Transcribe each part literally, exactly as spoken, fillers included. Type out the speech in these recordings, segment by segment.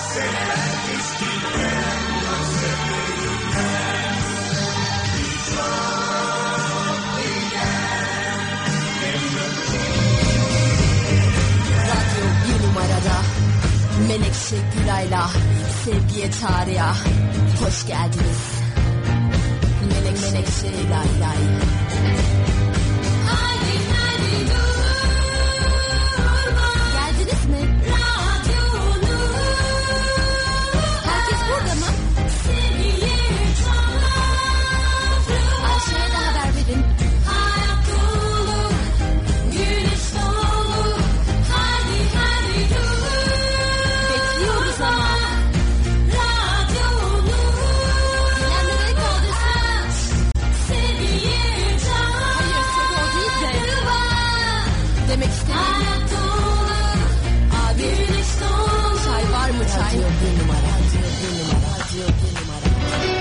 Menekşe Gülay'la sevgiye tarihe hoş geldiniz. Menek Menekşe Gülay'la. Hadi hadi durma. Geldiniz mi? Radyonu. Herkes burada mı? Seviye Ayşe'ye de haber verin. Hayat dolu, güneş dolu. Hadi hadi dur. Bekliyoruz ama. Radyonu. Dinlenmeye kaldırsın. Seviye Hayır, çok o değil de. Demek istediğim. Abi, çay var mı çay? Radyo bir numara, radyo bir numara, radyo bir numara.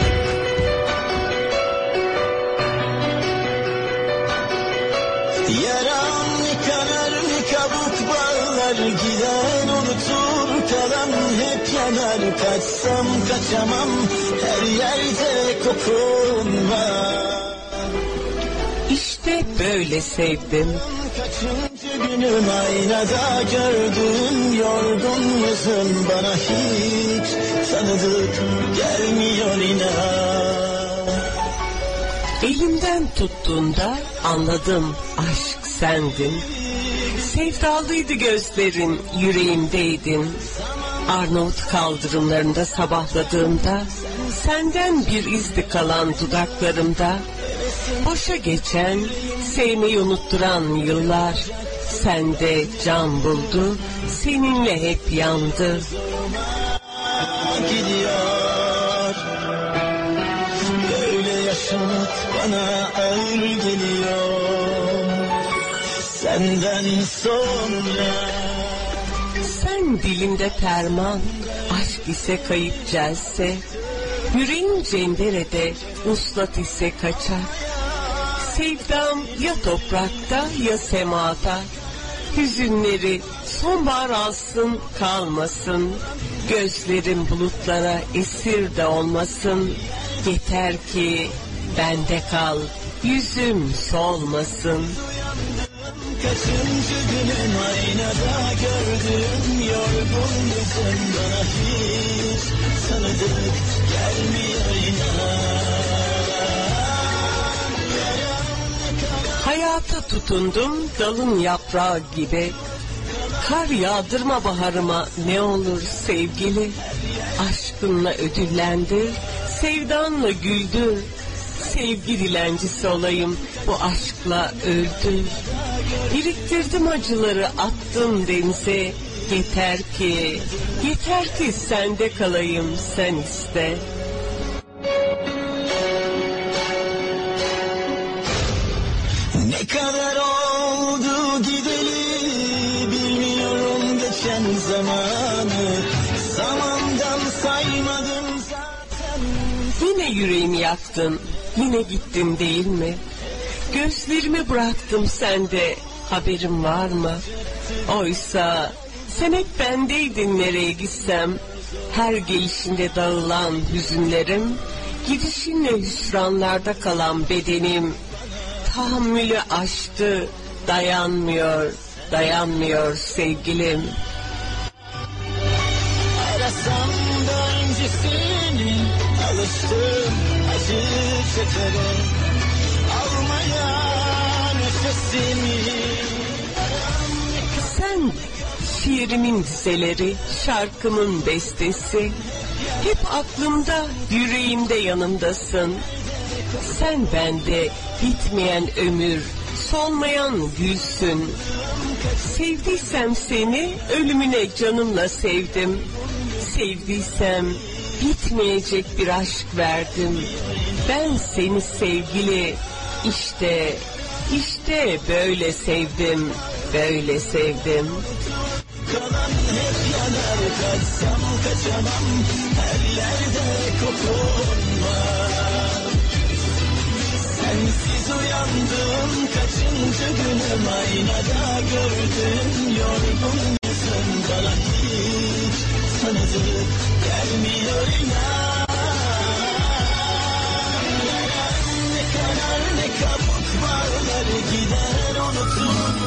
Yaram ne kanar ne kabuk bağlar gider unutur kalan hep yanar kaçsam kaçamam her yerde kokun var. İşte böyle sevdim. Kaçıncı günüm aynada gördüm yorgun yüzün bana hiç tanıdık gelmiyor inan. Elimden tuttuğunda anladım aşk sendin. Sevdalıydı gözlerin, yüreğimdeydin. Arnavut kaldırımlarında sabahladığımda senden bir izdi kalan dudaklarımda. Boşa geçen, sevmeyi unutturan yıllar sende can buldu, seninle hep yandı. Gidiyor, böyle yaşamak bana ağır geliyor. Senden sonra sen dilimde ferman, aşk ise kayıp celse. Yüreğim cenderede, uslat ise kaçar. Sevdam ya toprakta ya semada. Hüzünleri sonbahar alsın kalmasın. Gözlerim bulutlara esir de olmasın. Yeter ki bende kal, yüzüm solmasın. kaçıncı günüm aynada gördüm yorgun yüzüm bana hiç tanıdık gelmiyor inan. Hayata tutundum dalın yaprağı gibi. Kar yağdırma baharıma ne olur sevgili. Aşkınla ödüllendir, sevdanla güldür. Sevgi dilencisi olayım, bu aşkla öldür. Biriktirdim acıları, attım denize. Yeter ki, yeter ki sende kalayım, sen iste. Ne kadar oldu gideli bilmiyorum geçen zamanı. Zamandan saymadım zaten. Yine yüreğimi yaktın, yine gittin değil mi? Gözlerimi bıraktım sende, haberin var mı? Oysa sen hep bendeydin nereye gitsem. Her gelişinde dağılan hüzünlerim, gidişinle hüsranlarda kalan bedenim. Tahammülü aştı, dayanmıyor, dayanmıyor sevgilim. Arasam da öncesini alıştım acı çekere. Almaya nefesimi. Sen şiirimin dizeleri, şarkımın bestesi. Hep aklımda, yüreğimde yanımdasın. Sen bende bitmeyen ömür, solmayan gülsün. Sevdiysem seni ölümüne canımla sevdim. Sevdiysem bitmeyecek bir aşk verdim. Ben seni sevgili, işte, işte böyle sevdim, böyle sevdim. Kalan hep yanar kaçsam kaçamam her yerde kokun var. Sensiz uyandım kaçıncı günüm aynada gördüm yorgun yüzüm bana hiç tanıdık tadı gelmiyor inan. Ne kanar ne kabuk bağlar gider unutur.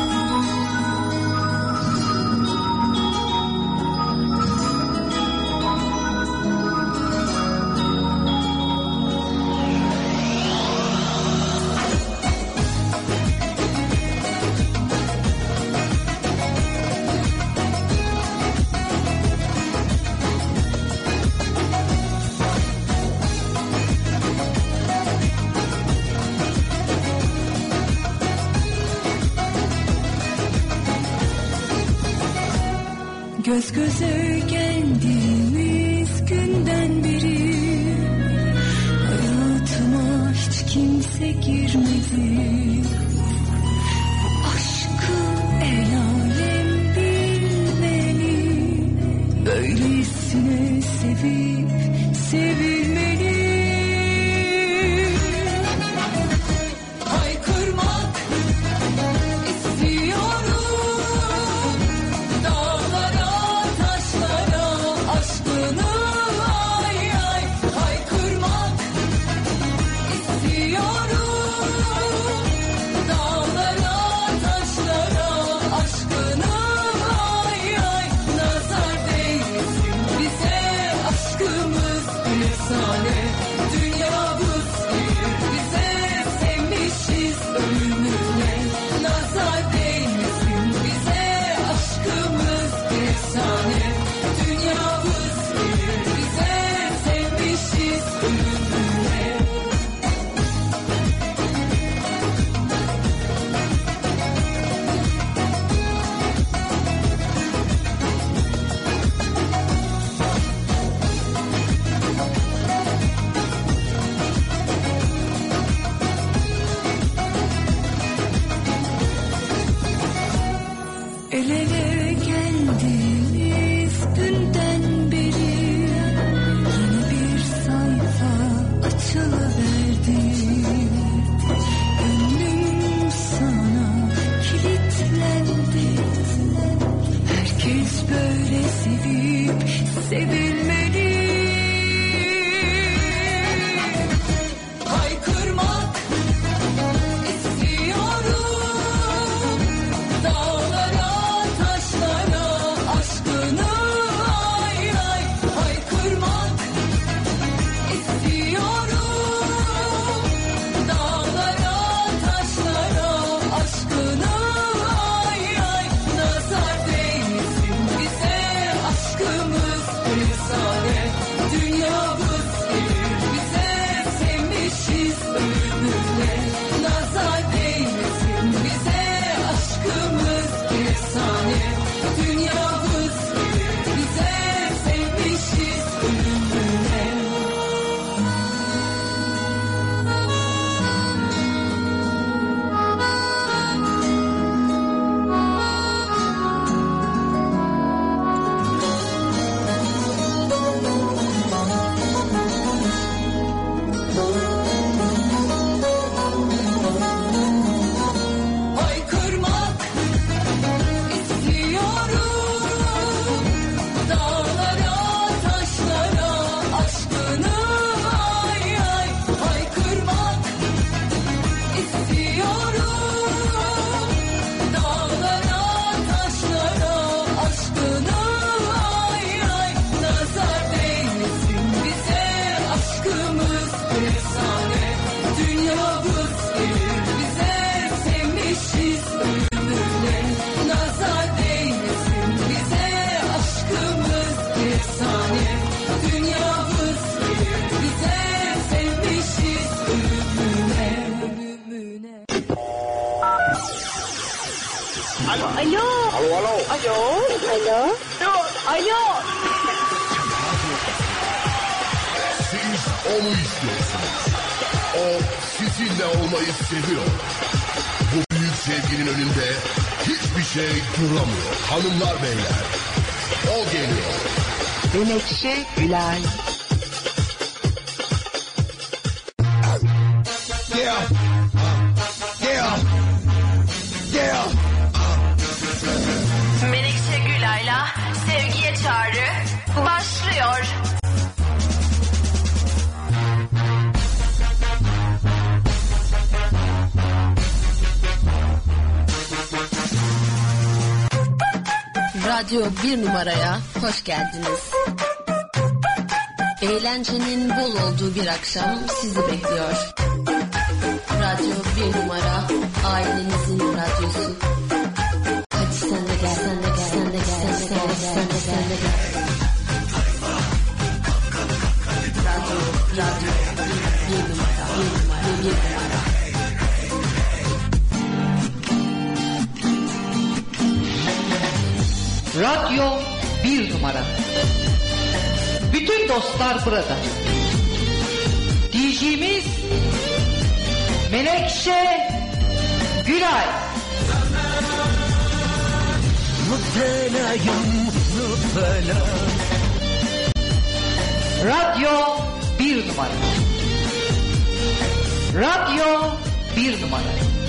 Göz göze geldiğimiz günden beri hayatıma hiç kimse girmedi. Bu aşkı el alem bilmeli, böylesine sevip sevilmeli. Haykırmak istiyorum dağlara, taşlara, aşkını ay ay. Haykırmak istiyorum dağlara, taşlara, aşkını ay ay. Nazar değmesin bize aşkımız efsane, dünyamız bir bize sevmişiz ölümüne. Nazar değmesin bize aşkımız efsane, dünyamız bir bize sevmişiz ölümüne. El ele geldiğimiz günden beri yeni bir sayfa açılıverdi. Gönlüm sana kilitlendi. Herkes böyle sevip sevilmeli. Haykırmak istiyorum dağlara, taşlara, aşkını ay ay. Haykırmak istiyorum dağlara, taşlara, aşkını ay ay. Nazar değmesin bize aşkımız efsane, dünyamız bir bize sevmişiz ölümüne. Nazar değmesin bize aşkımız efsane, dünyamız bir bize sevmişiz ölümüne. Haykırmak istiyorum dağlara, taşlara, aşkını ay ay. Haykırmak istiyorum dağlara, taşlara, aşkını ay ay. Nazar değmesin bize aşkımız efsane, dünyamız bir bize sevmişiz ölümüne. Nazar değmesin bize aşkımız efsane, dünyamız bir bize sevmişiz ölümüne. Ölümüne. Alo. Alo. Alo. Alo. Alo. Alo. Siz onu istiyorsunuz. O sizinle olmayı seviyor. Bu büyük sevginin önünde hiçbir şey duramıyor. Hanımlar beyler, o geliyor. Menekşe Gülay. Yeah. Yeah. Yeah. Menekşe Gülay'la Sevgiye Çağrı bu Radyo bir numaraya hoş geldiniz. Eğlencenin bol olduğu bir akşam sizi bekliyor. Radyo bir numara, ailenizin radyosu. Hadi sen de gel, sen de gel, sen de gel, sen de gel, sen de gel, sen de gel. Radyo, radyo, bir numara, bir numara, bir numara. Radyo bir numara. Bütün dostlar burada. D J'miz Menekşe Gülay. Müptelayım, müptela. Radyo bir numara. Radyo bir numara.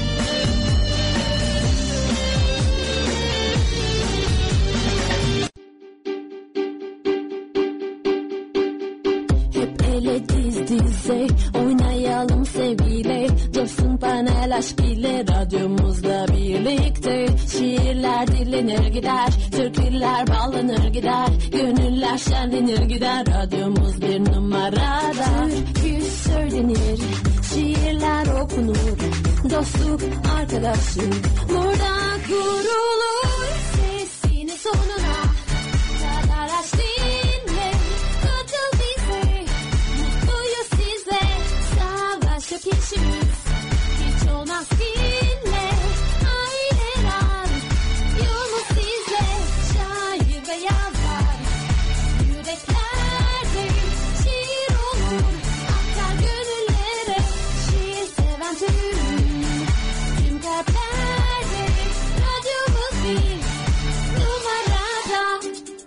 Ele diz dize oynayalım sevgiyle, dursun panel aşk ile radyomuzla birlikte. Şiirler dinlenir gider, türküler bağlanır gider, gönüller şenlenir gider, radyomuz bir numarada. Türkü söylenir, şiirler okunur, dostluk arkadaşlık burada kurulur. Sesini sonuna kadar aç dinle, katıl bize, mutluyuz sizle. Savaşçı kişimiz hiç olmaz kinle, aileler yolumuz sizle. Şair ve yazar yüreklerde şiir olur, aktar gönüllere. Şiir seven tüm tüm kalplerde, radyomuz bir numarada.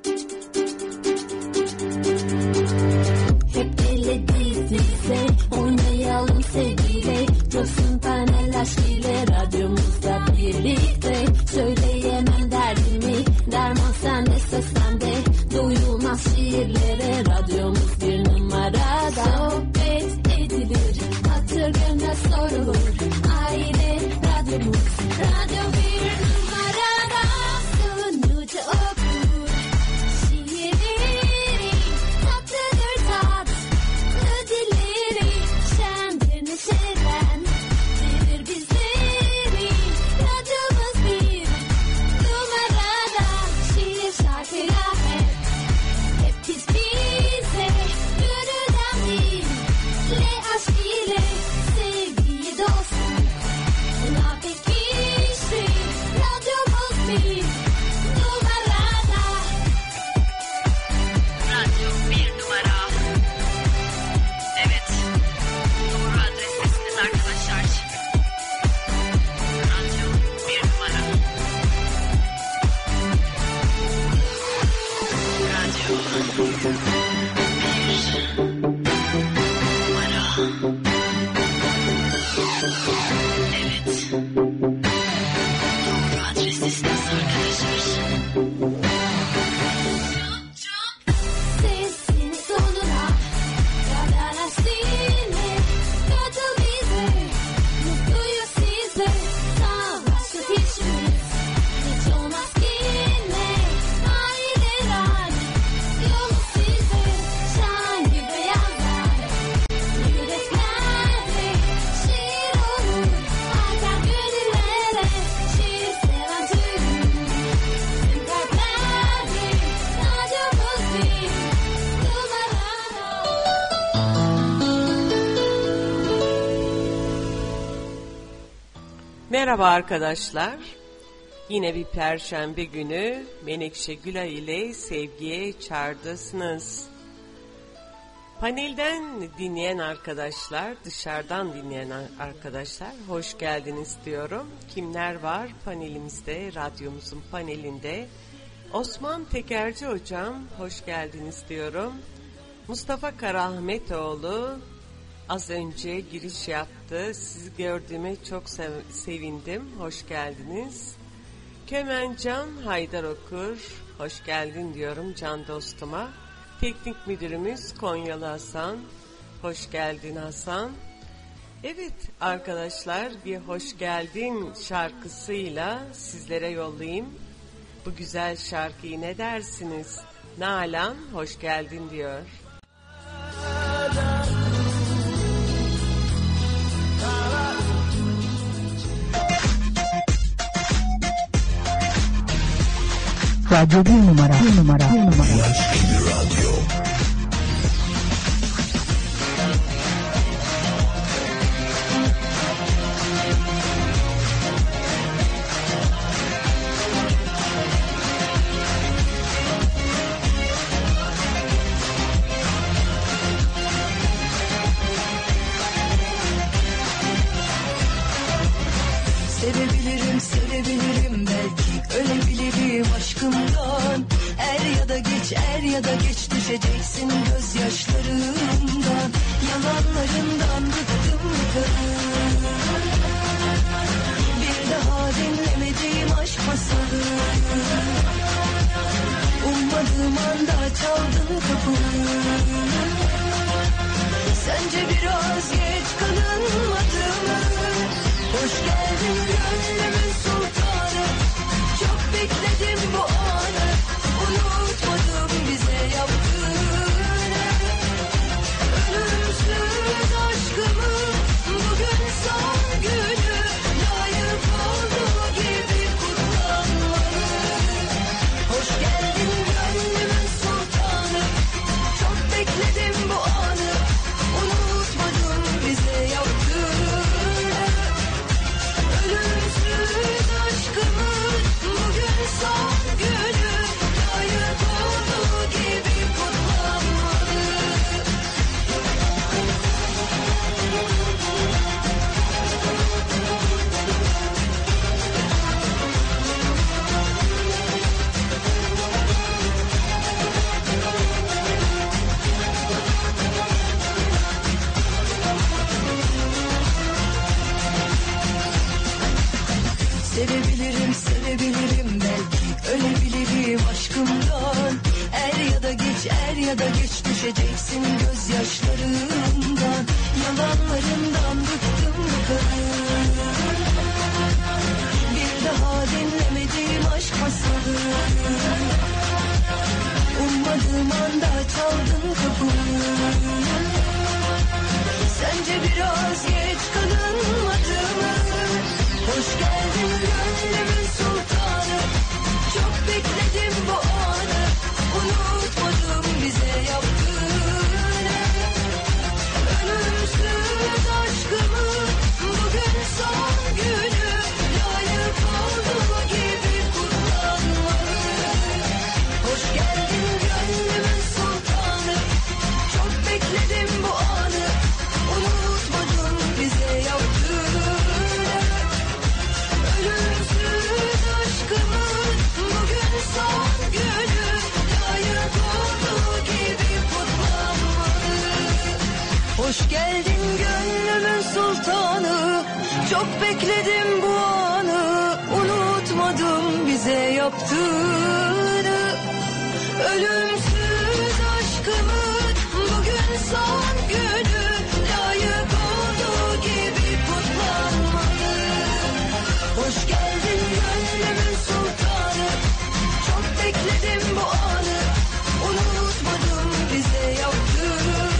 Hep ele diz dize oynayalım sevgiyle, dursun panel aşk ile radyomuzda birlikte. Söyleyemem derdimi, derman sende, söz sende, duyulmaz şiirlere radyomuz bir numarada. Sohbet edilir, hatır gönle sorulur, aile radyomuz, radyo bir numarada. Sunucu okur şiirleri, tatlıdır tatlı dilleri, şendir neşelendirir bizleri. Radyomuz bir numarada, şiir şarkıyla hep, hep biz bize, gönülden dille, aşk ile, sevgiyi dostluk, buna pekişti. Radyomuz bir numarada. Radyo bir numara. Evet, doğru adrestesiniz arkadaşlar. Radyo bir numara. Radyo bir numara. Evet, doğru adrestesiniz arkadaşlar. Sesini sonuna kadar aç dinle, katıl bize, mutluyuz sizle. Savaşçı kişimiz hiç olmaz kinle, aileler yolumuz sizle. Şair ve yazar yüreklerde şiir olur, akar gönüllere. Şiir seven tüm tüm kalplerde, radyomuz bir numarada. Merhaba arkadaşlar. Yine bir perşembe günü Menekşe Gülay ile sevgiye çağırdasınız. Panelden dinleyen arkadaşlar, dışarıdan dinleyen arkadaşlar hoş geldiniz diyorum. Kimler var panelimizde, radyomuzun panelinde? Osman Tekerci hocam hoş geldiniz diyorum. Mustafa Karahmetoğlu az önce giriş yaptı. Sizi gördüğüme çok sev- sevindim. Hoş geldiniz. Kemencan Haydar Okur, hoş geldin diyorum can dostuma. Teknik müdürümüz Konyalı Hasan, hoş geldin Hasan. Evet arkadaşlar, bir hoş geldin şarkısıyla sizlere yollayayım. bu güzel şarkıyı ne dersiniz? Nalan hoş geldin diyor. Radyo bir numara, bir numara, bir numara. Radyo. Sevebilirim, sevebilirim belki, ölebilirim aşkımdan. Er ya da geç, er ya da geç düşeceksin gözyaşlarımdan. Yalanlarından bıktım kadın. Bir daha dinlemediğim aşk masalı. Ummadığım anda çaldın kapımı. Sence biraz geç kalınmadı mı? Hoş geldin gönlümün sultanı. Çok bekledim bu anı. Unutmadım bize yaptığını. Ölümsüz aşkımı bugün son günü. Layık olduğu gibi kutlanmalı. Hoş geldin gönlümün sultanı. Çok bekledim bu anı. Unutmadım bize yaptığını. Ölümsüz aşkımın bugün son günü. Layık olduğu gibi kutlanmalı. Sevebilirim, sevebilirim belki, ölebilirim aşkımdan. Er ya da geç, er ya da geç düşeceksin gözyaşlarımdan. Yalanlarından bıktım kadın. Bir daha dinlemediğim aşk masalı. Ummadığım anda çaldın kapımı. Sence biraz geç kalınmadı mı? Hoş geldin gönlümün sultanı. Çok bekledim bu anı. Unutmadım bize yaptığını. Ölümsüz aşkımın bugün son günü. Layık olduğu gibi kutlanmalı. Hoş geldin gönlümün sultanı. Çok bekledim bu anı. Unutmadım bize yaptığını. Ölümsüz aşkımın bugün son günü. Layık olduğu gibi kutlanmalı. Hoş geldin gönlümün sultanı. Çok bekledim bu anı. Unutmadım bize yaptığını. Ölümsüz aşkımın bugün son günü. Layık olduğu gibi kutlanmalı. Hoş geldin gönlümün sultanı. Çok bekledim bu anı. Unutmadım bize yaptığını.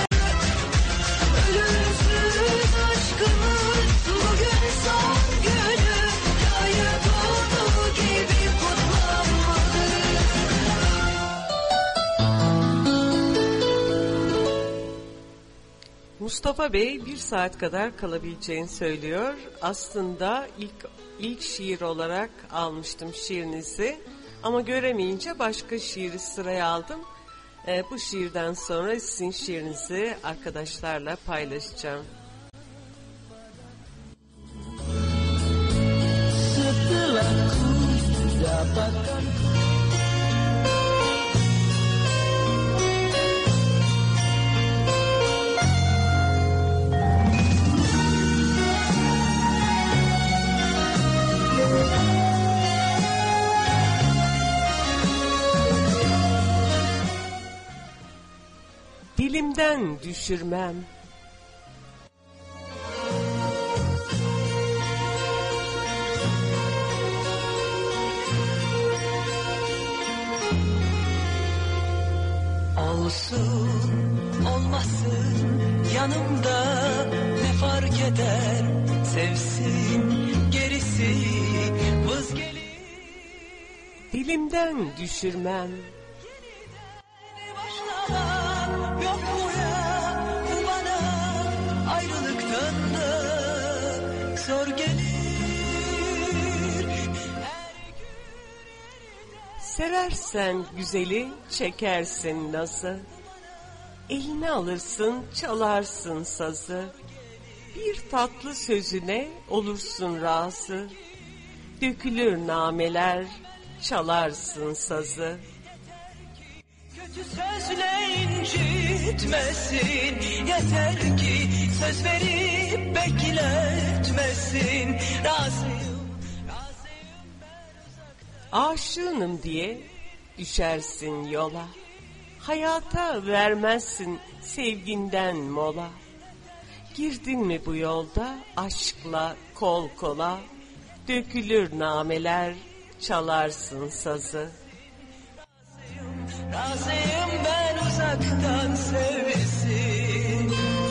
Ölümsüz aşkımın bugün son günü. Layık olduğu gibi kutlanmalı. Mustafa Bey bir saat kadar kalabileceğini söylüyor. Aslında ilk ilk şiir olarak almıştım şiirinizi ama göremeyince başka şiiri sıraya aldım. Ee, bu şiirden sonra sizin şiirinizi arkadaşlarla paylaşacağım. Setelah ku dapatkan Dilimden düşürmem. Olsun olmasın yanımda ne fark eder, sevsin gerisi vız gelir. Dilimden düşürmem. Başlamam yok mu ya bu bana, ayrılıktan da zor gelir. Seversen güzeli çekersin nazı, eline alırsın çalarsın sazı, bir tatlı sözüne olursun razı, dökülür nameler çalarsın sazı. Kötü sözle incitmesin, yeter ki söz verip bekletmesin. Razıyım, razıyım ben uzaktan. Aşığınım diye düşersin yola, hayata vermezsin sevginden mola. Girdin mi bu yolda aşkla kol kola, dökülür nameler çalarsın sazı. Razıyım ben uzaktan sevsin.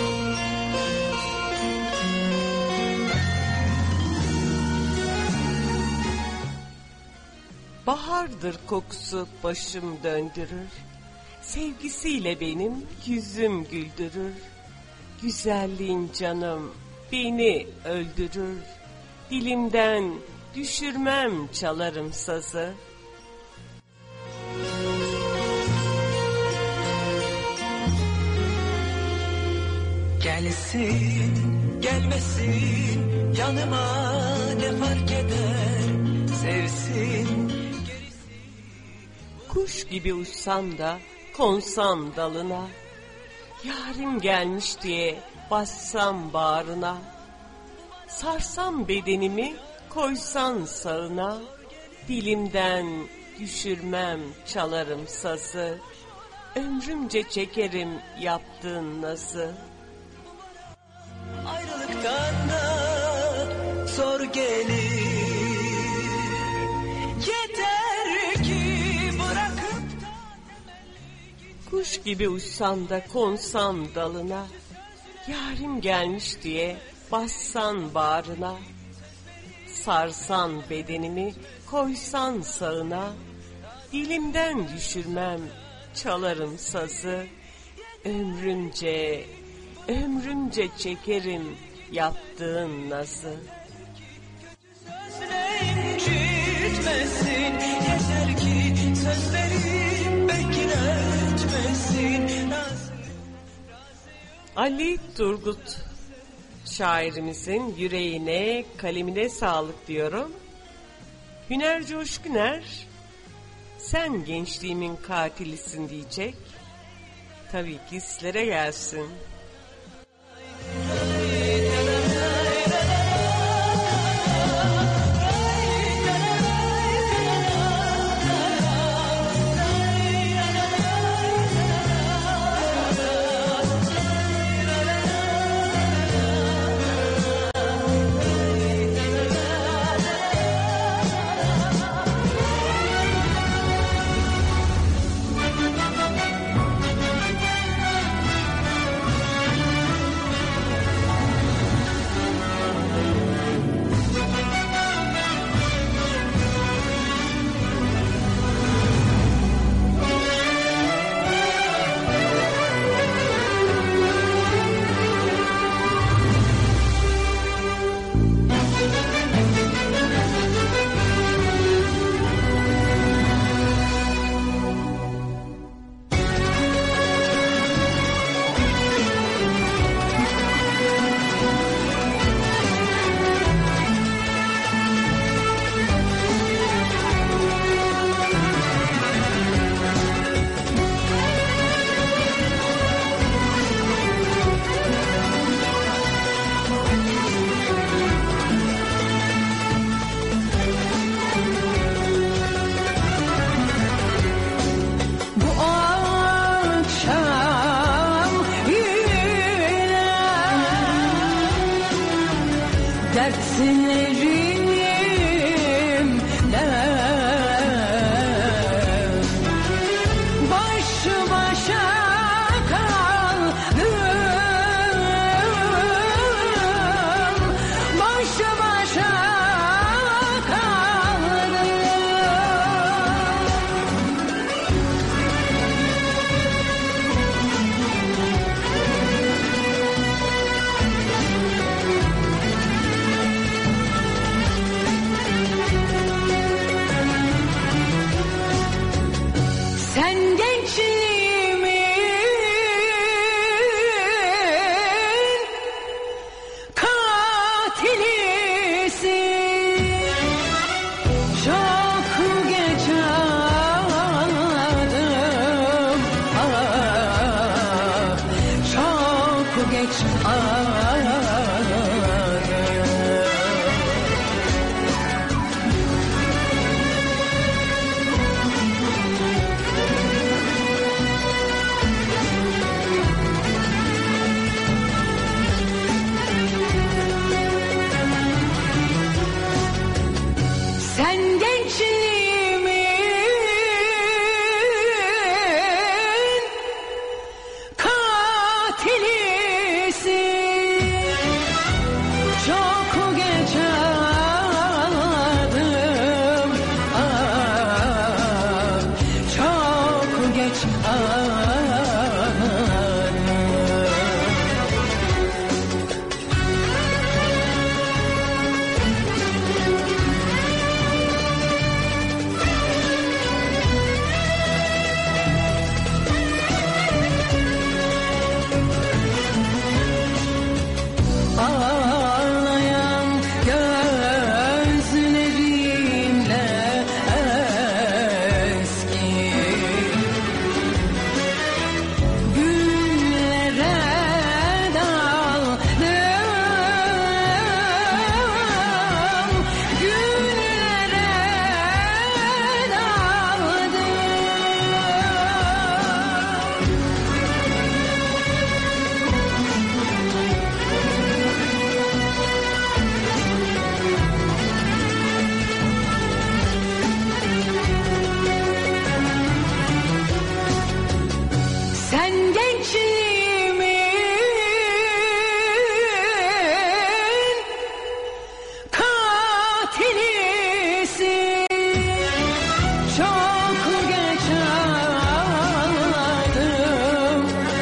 Bahardır kokusu başım döndürür, sevgisiyle benim yüzüm güldürür. Güzelliğin canım beni öldürür, dilimden düşürmem çalarım sazı. Gelsin gelmesin yanıma ne fark eder, sevsin. Kuş gibi uçsam da konsam dalına, yarim gelmiş diye bassam bağrına, sarsam bedenimi koysan sağına, dilimden düşürmem çalarım sazı, ömrümce çekerim yaptığın nazı. Ayrılıktan da zor gelir, yeter ki bırakıp da. Kuş gibi uçsam da konsam dalına, yarim gelmiş diye bassan bağrına, sarsan bedenimi koysan sağına, dilimden düşürmem çalarım sazı, ömrümce ömrümce çekerim yaptığın nazı. Sözle incitmesin, yeter ki söz verip bekletmesin. Ali Turgut şairimizin yüreğine, kalemine sağlık diyorum. Hüner Coşkuner, sen gençliğimin katilisin diyecek. Tabii ki sizlere gelsin. geç ağlarım. Sen gençliğimin katilisin. Çok geç ağladım, ah, çok geç ağladım. Ağlayan gözlerimle eski günlere daldım, günlere daldım. Sen gençliğimin katilisin. Çok geç ağladım,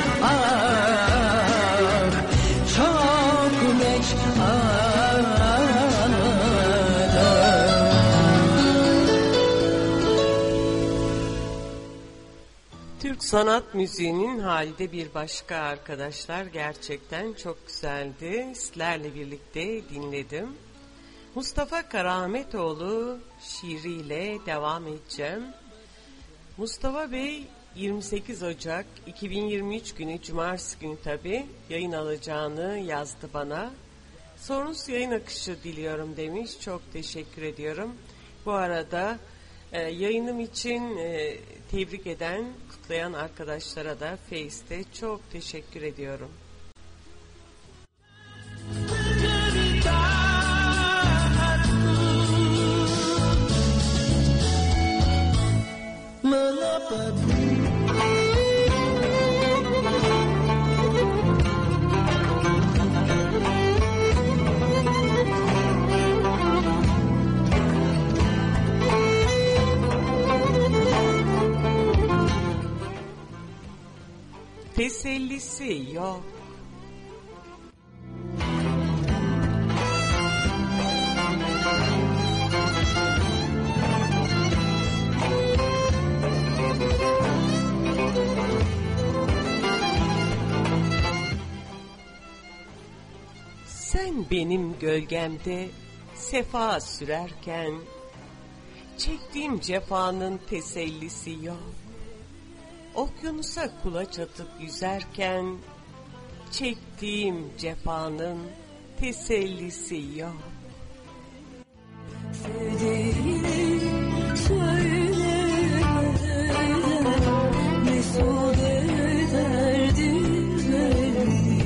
ah, çok geç ağladım. Türk sanat müziğinin hali de bir başka arkadaşlar. Gerçekten çok güzeldi. Sizlerle birlikte dinledim. Mustafa Karahametoğlu şiiriyle devam edeceğim. Mustafa Bey yirmi sekiz Ocak iki bin yirmi üç günü Cumartesi günü tabi yayın alacağını yazdı bana. Sorunsuz yayın akışı diliyorum demiş. Çok teşekkür ediyorum. Bu arada e, yayınım için e, tebrik eden, kutlayan arkadaşlara da Face'te çok teşekkür ediyorum. Tesellisi yok. Sen benim gölgemde sefa sürerken çektiğim cefanın tesellisi yok. Okyanusa kulaç atıp yüzerken çektiğim cefanın tesellisi yok. Sevdiğini söyleme, mesut ederdi beni.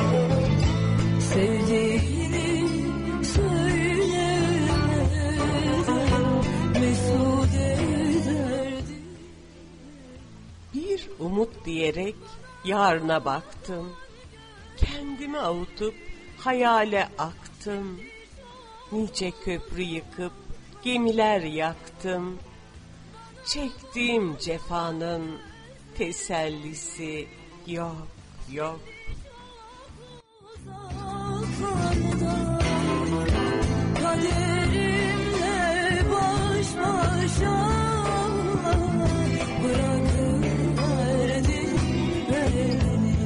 Sevdiğini söyleme, mesut ederdi. Bir umut diyerek yarına baktım. Kendimi avutup hayale aktım. Nice köprü yıkıp gemiler yaktım. Çektiğim cefanın tesellisi yok yok. Kaderimle baş başa bırakıverdin beni.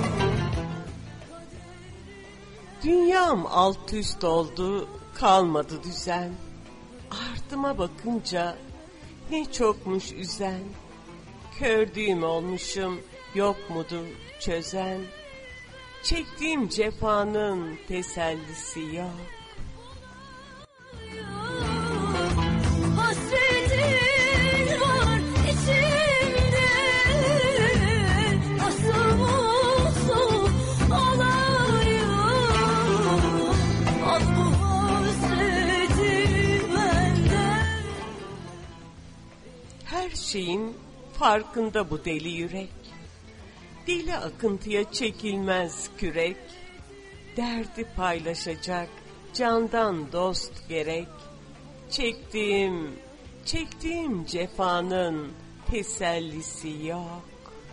Dünyam alt üst oldu, kalmadı düzen. Ardıma bakınca ne çokmuş üzen. Kördüğüm olmuşum, yok mudur çözen. Çektiğim cefanın tesellisi yok. Hasretin var içimde, nasıl mutlu olayım. Al bu hasreti benden. Her şeyin farkında bu deli yürek. Dili akıntıya çekilmez kürek. Derdi paylaşacak candan dost gerek. Çektiğim, çektiğim cefanın tesellisi yok.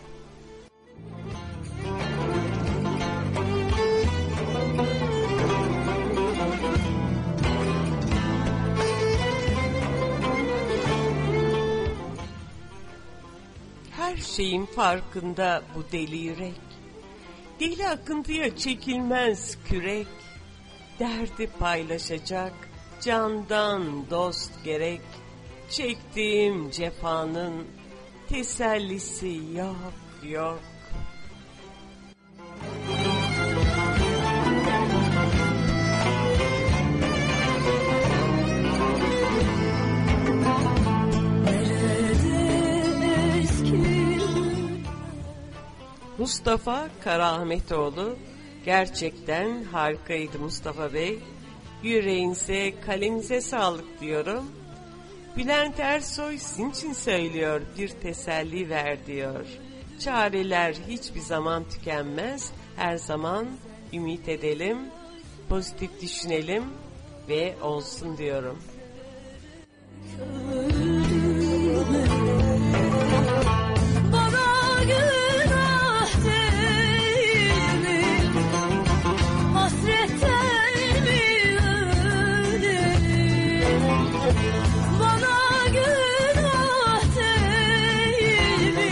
Her şeyin farkında bu deli yürek. Deli akıntıya çekilmez kürek. Derdi paylaşacak candan dost gerek. Çektiğim cefanın tesellisi yok yok. Mustafa Karaahmetoğlu, gerçekten harikaydı Mustafa Bey. Yüreğinize, kalemize sağlık diyorum. Bülent Ersoy sizin için söylüyor, bir teselli ver diyor. Çareler hiçbir zaman tükenmez, her zaman ümit edelim, pozitif düşünelim ve olsun diyorum. Bana günah değil mi? Hasretten mi öderim? Bana günah değil mi?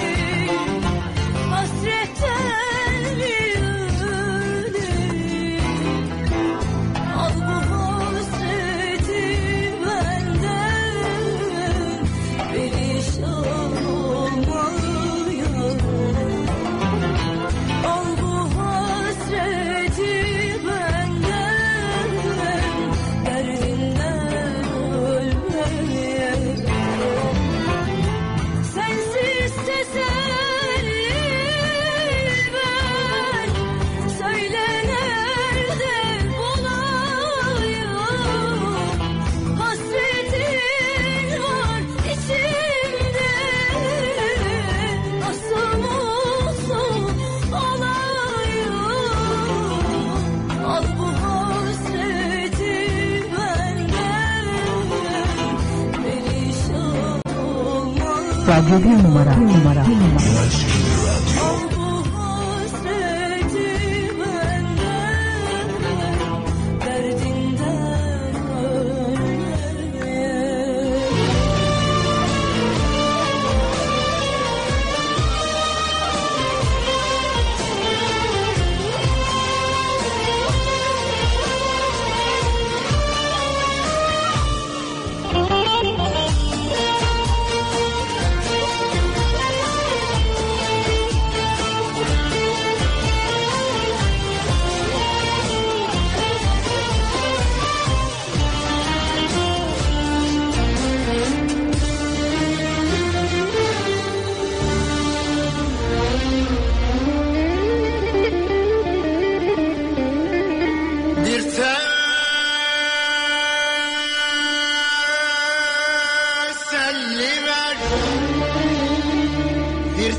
Hasretten mi öderim? Al bu hasreti benden, perişan olmayalım. Al bu hasreti benden, derdinden ölmeyelim. Sensiz teselli ben, söyle nerede bulayım. Hasretin var içimde, nasıl mutlu olayım. Al bu hasreti benden, perişan olmayalım. Radyo bir numara, bir numara, bir numara. Al bu hasreti benden, derdinden ölmeyelim. Bir teselli ver, bir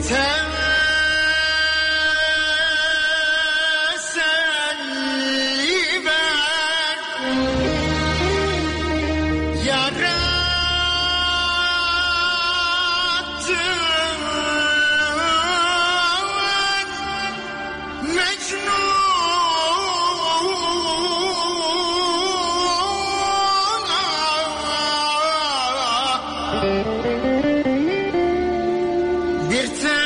teselli ver, yarattın Mecnun. Bir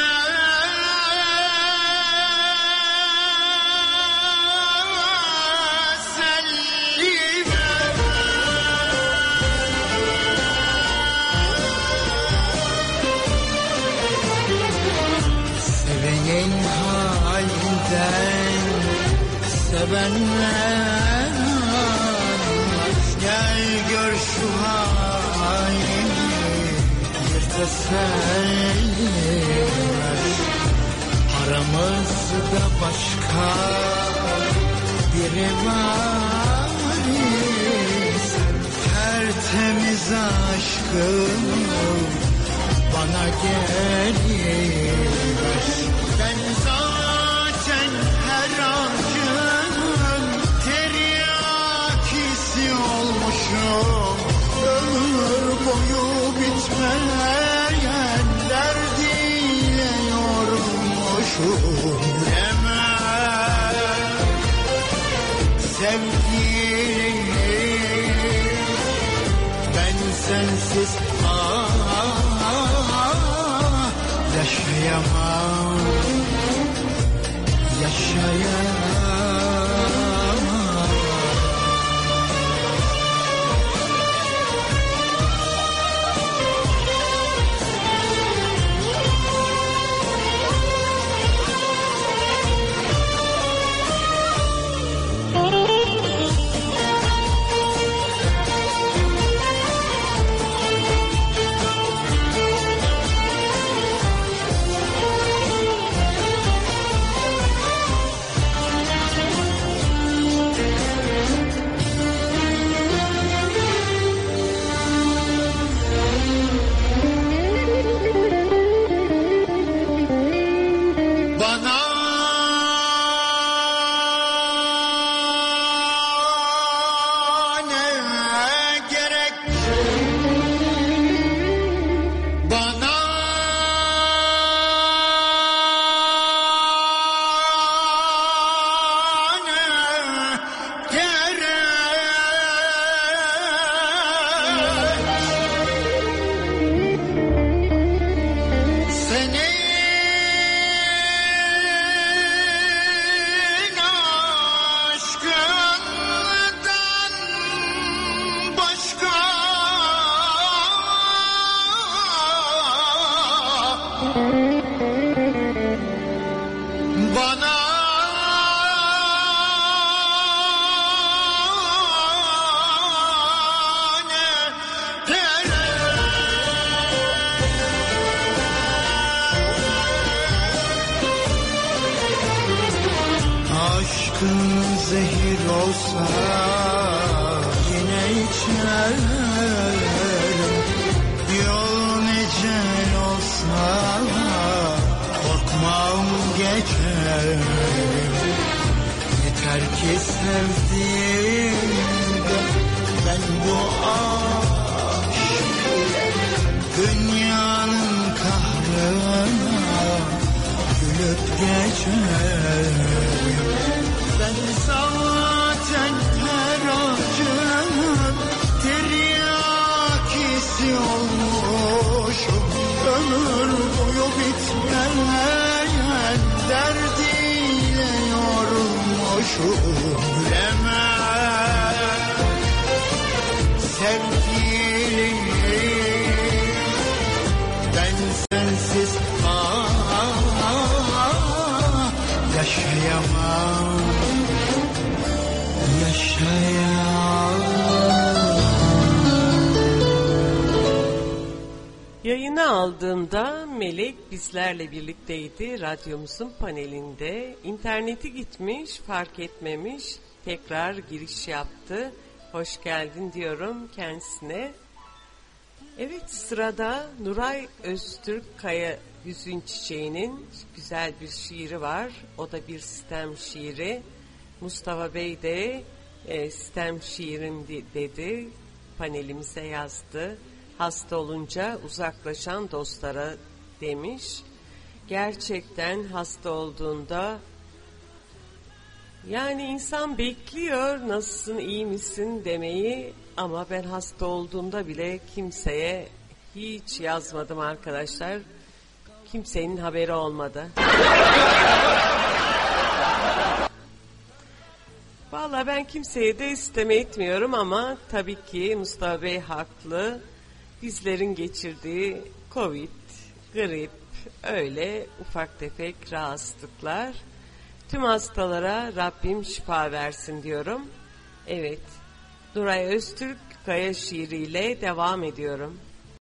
teselli ver, sevenin halinden sevenler gel gör şu halimi bir teselli ver. Aramızda başka biri var ise tertemiz aşkım bana geliver. Ben zaten her acının tiryakisi olmuşum. Ömür boyu bitmeyen derdiyle yorulmuşum. Hemen sevgilim ben sensiz ah yaşayamam, yaşayamam. Yayına aldığımda Melek bizlerle birlikteydi radyomuzun panelinde. İnterneti gitmiş, fark etmemiş, tekrar giriş yaptı. Hoş geldin diyorum kendisine. Evet, sırada Nuray Öztürkkaya Hüzün Çiçeği'nin güzel bir şiiri var. O da bir sitem şiiri. Mustafa Bey de e, sitem şiirim dedi, panelimize yazdı. Hasta olunca uzaklaşan dostlara demiş. Gerçekten hasta olduğunda yani insan bekliyor nasılsın, iyi misin demeyi, ama ben hasta olduğumda bile kimseye hiç yazmadım arkadaşlar. Kimsenin haberi olmadı. Vallahi ben kimseye de isteme etmiyorum ama tabii ki Mustafa Bey haklı. Bizlerin geçirdiği Covid, grip, öyle ufak tefek rahatsızlıklar Tüm hastalara Rabbim şifa versin diyorum. Evet, Nuray Öztürk Kaya şiiriyle devam ediyorum.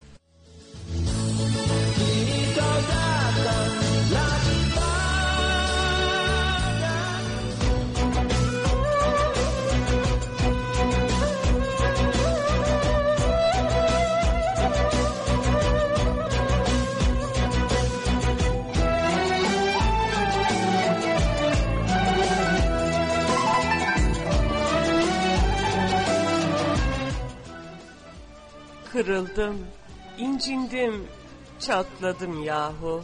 Kırıldım, incindim, çatladım yahu.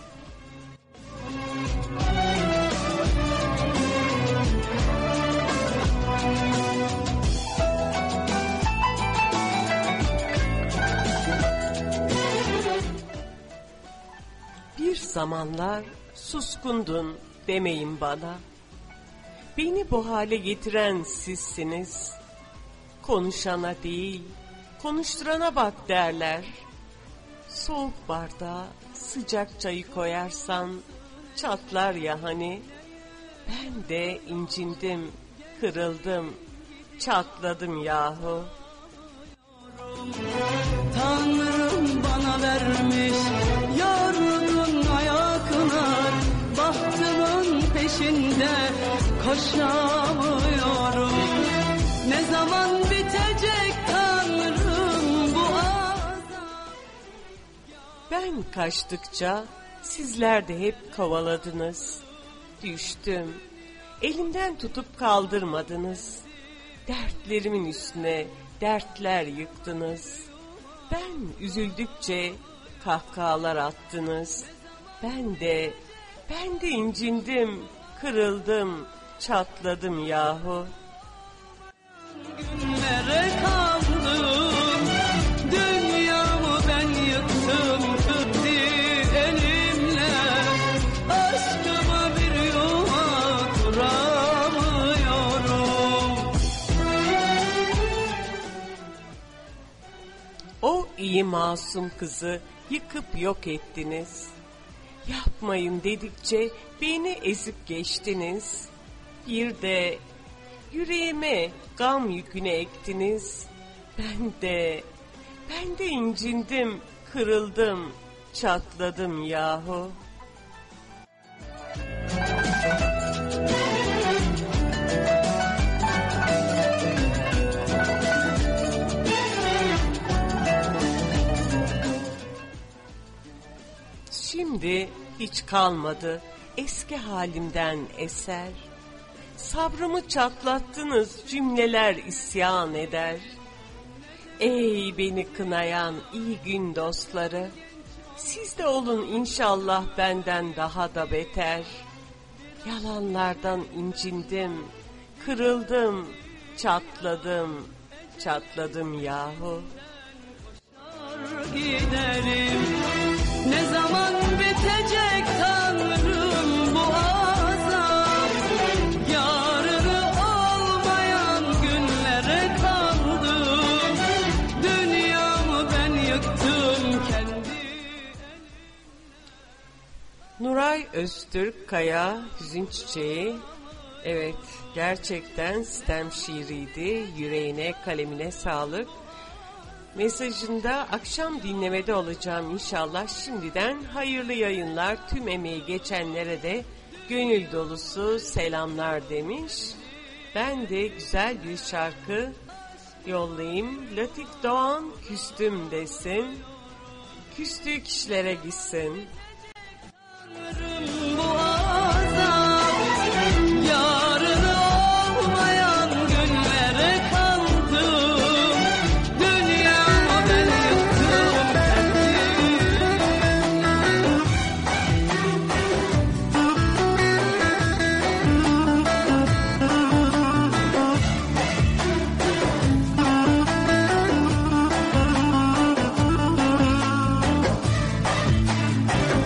Bir zamanlar suskundun demeyin bana. Beni bu hale getiren sizsiniz. Konuşana değil, konuşturana bak derler. Soğuk bardağa sıcak çayı koyarsan çatlar ya hani. Ben de incindim, kırıldım, çatladım yahu. Tanrım bana vermiş yarının ayaklar, bahtımın peşinde koşamıyorum. Ne zaman bitecek Tanrım bu azap? Ben kaçtıkça sizler de hep kovaladınız. Düştüm, elimden tutup kaldırmadınız. Dertlerimin üstüne dertler yıktınız. Ben üzüldükçe kahkahalar attınız. Ben de, ben de incindim, kırıldım, çatladım yahu. Günlere kaldım, dünyamı ben yıktım, tuttu elimle. Aşkıma bir yuva kuramıyorum. O iyi masum kızı yıkıp yok ettiniz. Yapmayın dedikçe beni ezip geçtiniz. Bir de yüreğime gam yükünü ektiniz. Ben de, ben de incindim, kırıldım, çatladım yahu. Şimdi hiç kalmadı eski halimden eser. Sabrımı çatlattınız, cümleler isyan eder. Ey beni kınayan iyi gün dostları, siz de olun inşallah benden daha da beter. Yalanlardan incindim, kırıldım, çatladım, çatladım yahu. Giderim. Ne zaman bitecek Tanrım bu azap? Yarını olmayan günlere kaldım. Dünyamı ben yıktım kendi. Nuray Öztürk Kaya Hüzün Çiçeği. Evet, gerçekten sitem şiiriydi. Yüreğine, kalemine sağlık. Mesajında akşam dinlemede olacağım inşallah. Şimdiden hayırlı yayınlar, tüm emeği geçenlere de gönül dolusu selamlar demiş. Ben de güzel bir şarkı yollayayım. Latif Doğan küstüm desin. Küstüğü kişilere gitsin. Bu azap, yarını olmayan günlere kaldım. Dünyamı ben yıktım kendim.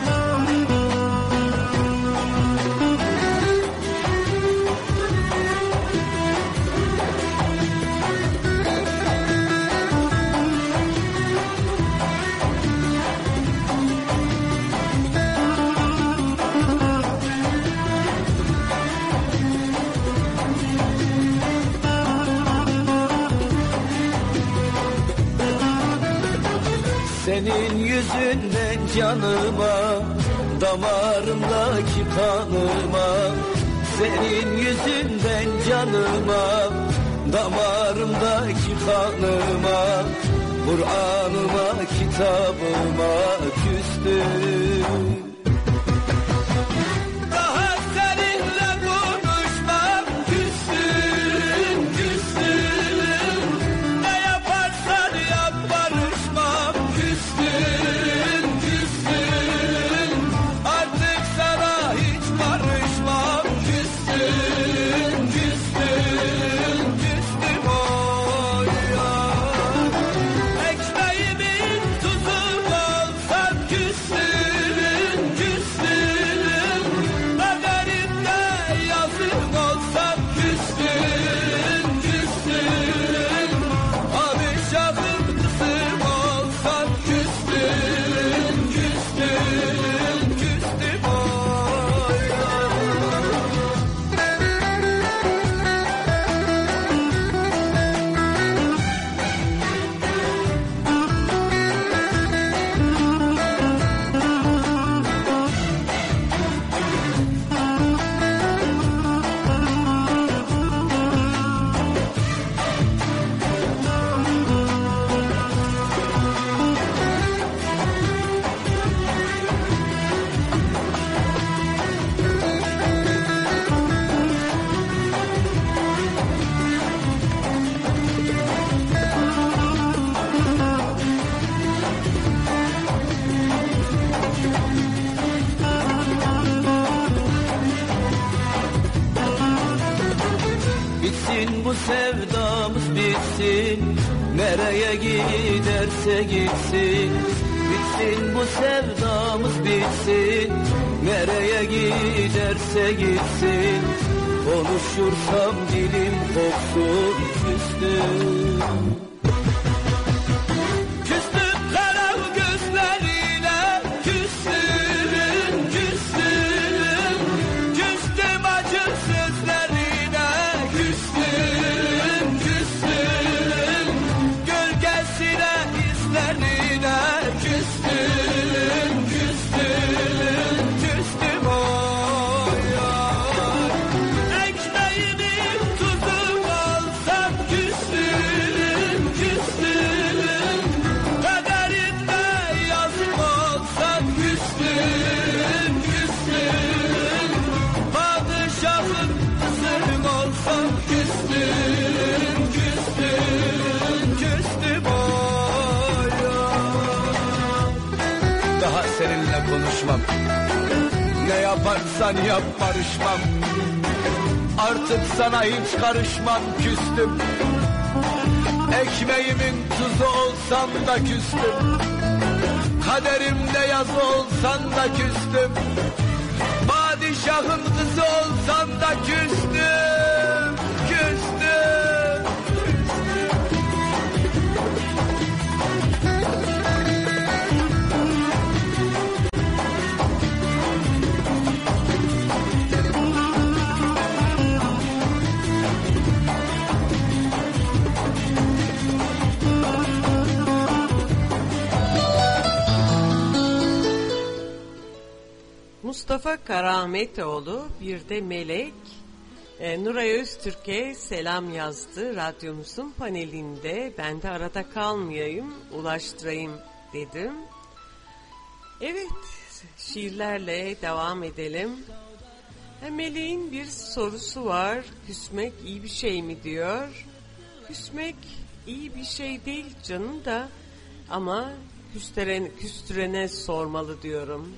Senin yüzünden canıma, damarımdaki kanıma. Senin yüzünden canıma, damarımdaki kanıma. Kur'an'ıma, kitabıma küstüm. Daha seninle konuşmam, küstüm, küstüm. Ne yaparsan yap barışmam, küstüm, küstüm. Artık sana hiç karışmam, küstüm, küstüm, küstüm oy ya. Ekmeğimin tuzu olsam küstüm, küstüm. Kaderimde yazık olsam küstüm, küstüm. Padişahım kızım olsam küstüm, küstüm, küstüm oy ya. Bitsin bu sevdamız bitsin, nereye giderse gitsin. Bitsin bu sevdamız bitsin, nereye giderse gitsin. Konuşursam dilim kopsun, küstüm. Küstüm kara gözlerine, küstüm, küstüm. Küstüm acı sözlerine, küstüm, küstüm. Gölgesine, izlerine, küstüm, küstüm, küstüm oy oy. Ekmeğimin tuzu olsam küstüm, küstüm. Kaderimde yazık olsam küstüm, küstüm. Padişahın kızım olsam küstüm, küstüm, küstüm oy oy. Daha seninle konuşmam, ne yaparsan yap barışmam. Artık sana hiç karışmam, küstüm. Ekmeğimin tuzu olsam da küstüm. Kaderimde yazı olsan da küstüm. Padişahın kızı olsan da küstüm, küstüm. Mustafa Karahametoğlu, bir de Melek, e, Nuray Öztürk'e selam yazdı. Radyomuzun panelinde ben de arada kalmayayım, ulaştırayım dedim. Evet, şiirlerle devam edelim. E, Melek'in bir sorusu var. Küsmek iyi bir şey mi diyor. Küsmek iyi bir şey değil canım da, ama küstüren, küstürene sormalı diyorum.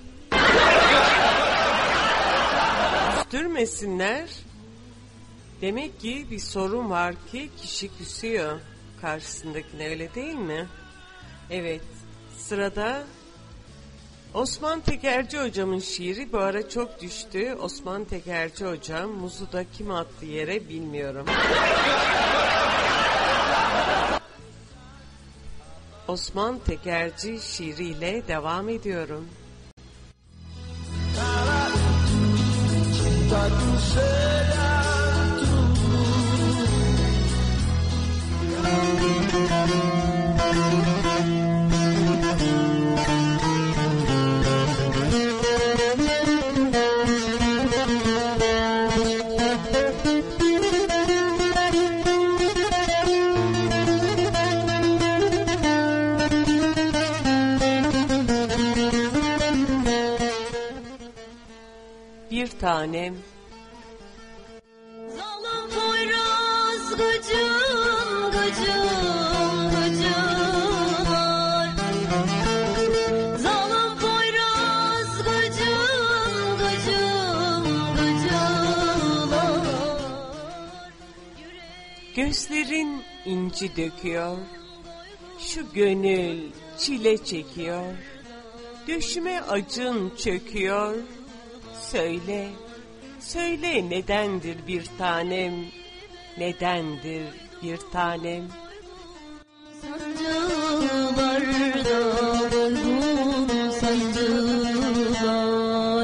Küstürmesinler. Demek ki bir sorun var ki kişi küsüyor karşısındakine, öyle değil mi? Evet, sırada Osman Tekerci hocamın şiiri. Bu ara çok düştü. Osman Tekerci hocam, muzu da kim attı yere bilmiyorum. Osman Tekerci şiiriyle devam ediyorum. Bir tanem. Zalim Poyraz gıcım gıcım gıcılar. Zalim Poyraz gıcım gıcım gıcılar. Gözlerin inci döküyor, şu gönül çile çekiyor, düşme acın çöküyor. Söyle, söyle nedendir bir tanem, nedendir bir tanem? Sancılarda doygun sancılar.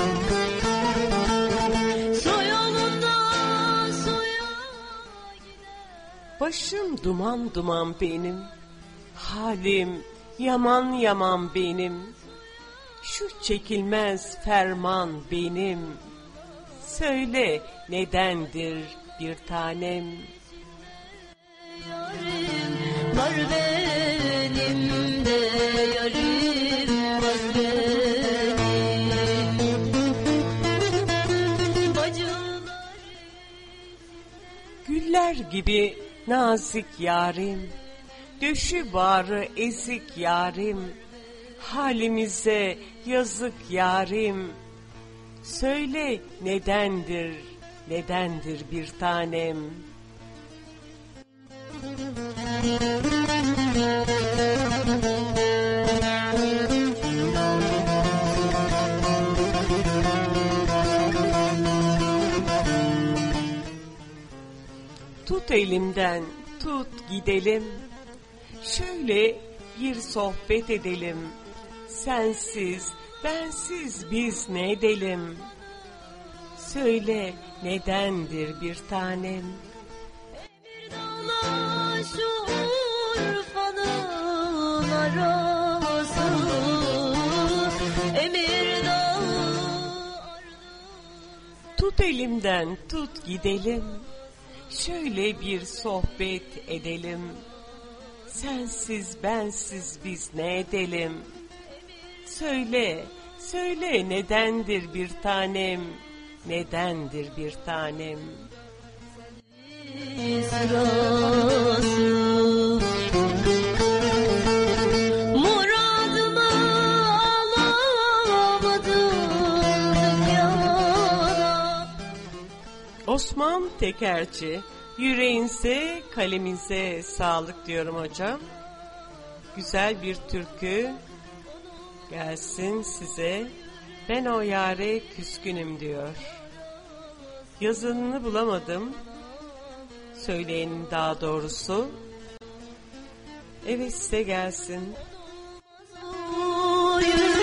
Soyalında soya gider. Başım duman duman benim, halim yaman yaman benim. Şu çekilmez ferman benim, söyle nedendir bir tanem? Yarim var benim de yarim var benim. Bacılar Güller gibi nazik yarim, döşü bağrı ezik yarim. Halimize yazık yarim, söyle nedendir, nedendir bir tanem? Tut elimden, tut gidelim, şöyle bir sohbet edelim. Sensiz, bensiz biz ne edelim? Söyle nedendir bir tanem? bir dağla şu Urfa'nın arası. Emir dağı Tut elimden, tut gidelim. Şöyle bir sohbet edelim. Sensiz, bensiz biz ne edelim? Söyle, söyle nedendir bir tanem, nedendir bir tanem? sırası. Muradımı alamadım dünyada. Osman Tekerci, yüreğinize, kalemize sağlık diyorum hocam. Güzel bir türkü gelsin size. Ben o yâre küskünüm diyor. Yazınını bulamadım. Söyleyenin daha doğrusu. Evet, size gelsin. Bu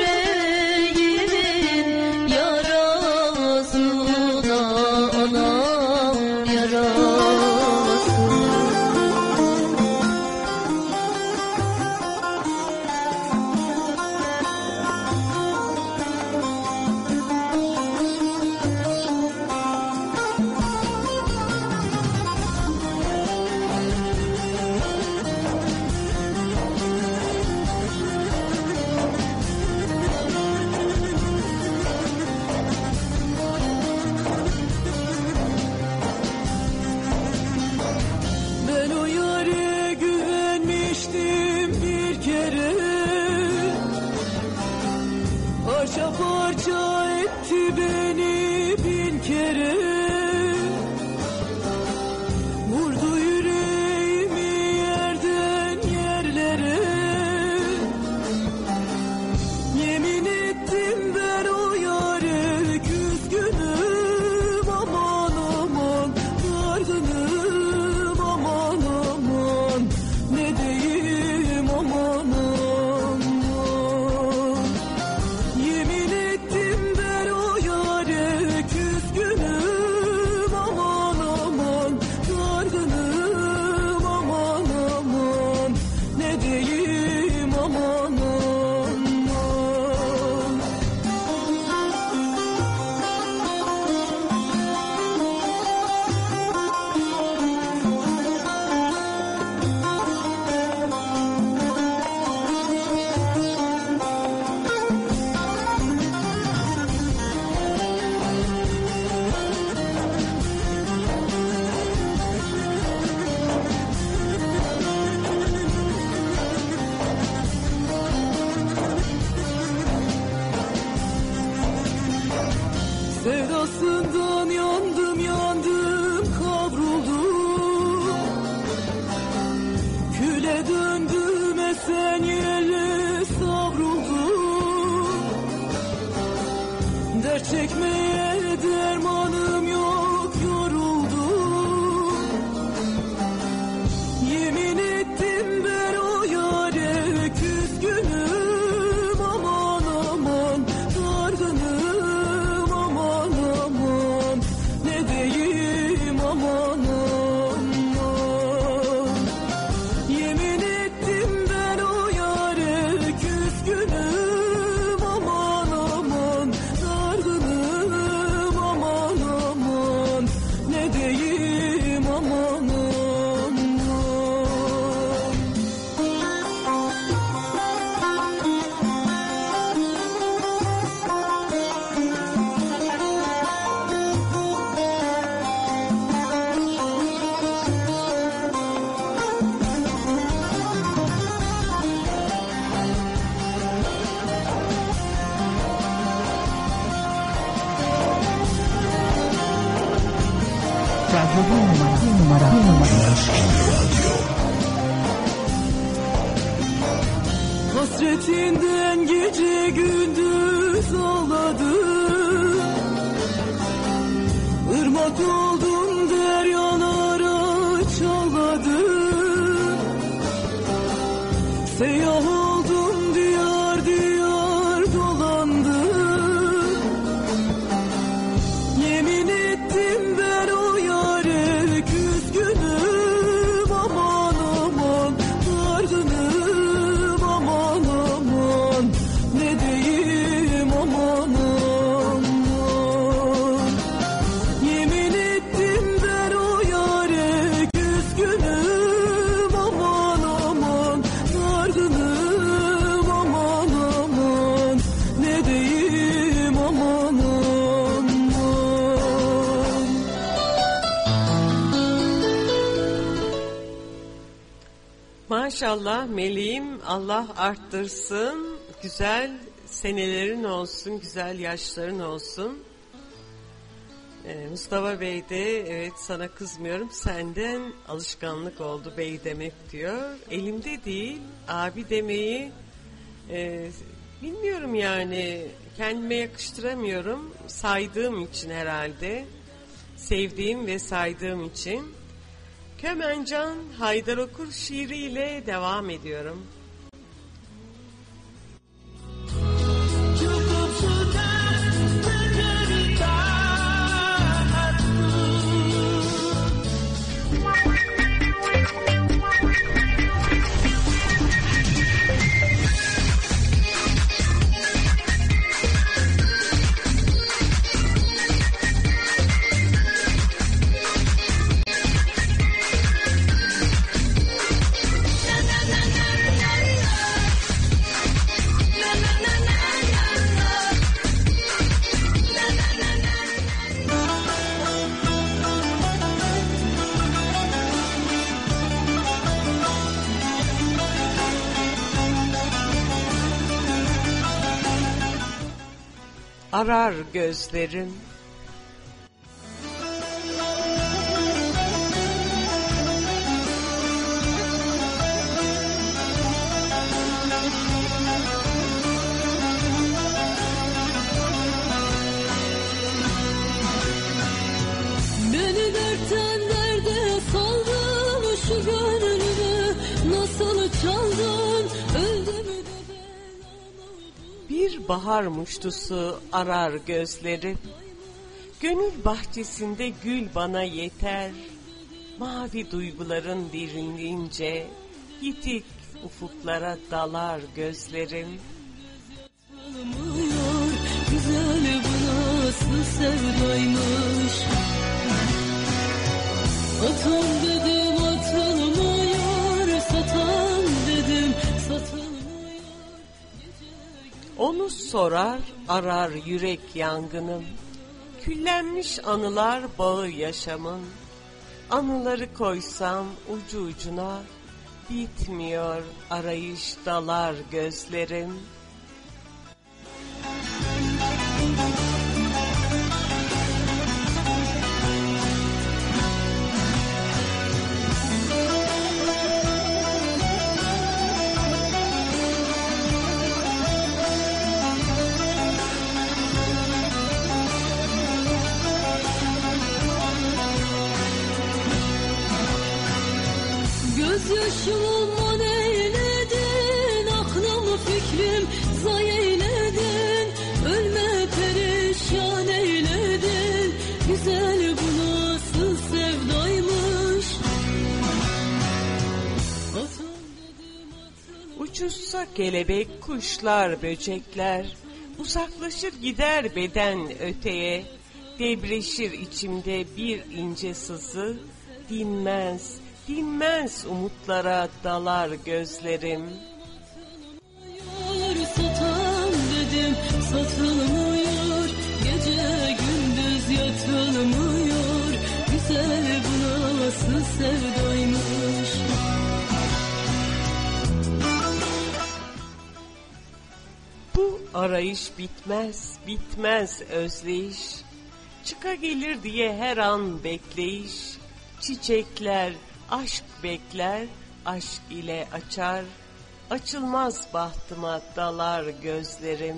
yüreğimin yarasına anam yarası. yangından yandım yandım kavruldum. Küle döndüm esen yere savruldum. Dert çekmeye dermanım yok yoruldum. Yemin ettim ben o yâre küskünüm aman aman dargınım aman aman ne diyeyim aman aman. Yemin ettim ben o yâre küskünüm aman aman dargınım aman aman ne diyeyim aman aman. Radyo bir numara, bir numara, bir numara. Hasretinden gece gündüz ağladım. Irmak oldum deryalara çağladım. Seyyah oldum diyar diyar dolandım. Yemin ettim ben o yâre küskünüm aman aman dargınım aman aman ne diyeyim aman aman. Yemin ettim ben o yâre küskünüm aman aman dargınım aman aman ne diyeyim aman aman. Maşallah meleğim, Allah arttırsın. Güzel senelerin olsun, güzel yaşların olsun. Ee, Mustafa Bey de evet sana kızmıyorum, senden alışkanlık oldu bey demek diyor. Elimde değil abi demeyi e, bilmiyorum yani, kendime yakıştıramıyorum. Saydığım için herhalde, sevdiğim ve saydığım için. Kemencan Haydar Okur şiiriyle devam ediyorum. Arar gözlerim. Beni dertten derde saldın, şu gönlümü nasıl çaldın, öldü mü de Bir bahar muştusu arar gözlerim. Gönül bahçesinde gül bana yeter. Mavi duyguların derinliğince yitik ufuklara dalar gözlerim. tanımıyor, güzel bu nasıl sevdaymış. Atan dedim atılmıyor, satan dedim satılmıyor. Onu sorar arar yürek yangınım. Küllenmiş anılar bağı yaşamın. Anıları koysam ucu ucuna bitmiyor arayış dalar gözlerim. Gözyaşımı neyledin, aklımı fikrim zay eyledin, ölme perişan eyledin, güzel bu nasıl sevdaymış. Uçuşsa kelebek, kuşlar, böcekler, uzaklaşır gider beden öteye, debreşir içimde bir ince sızı, dinmez, dinmez umutlara dalar gözlerim. Satan dedim satılmıyor, gece gündüz yatılmıyor, güzel bu nasıl sevdaymış. Bu arayış bitmez, bitmez özleyiş, çıka gelir diye her an bekleyiş, çiçekler aşk bekler, aşk ile açar, açılmaz bahtıma dalar gözlerim.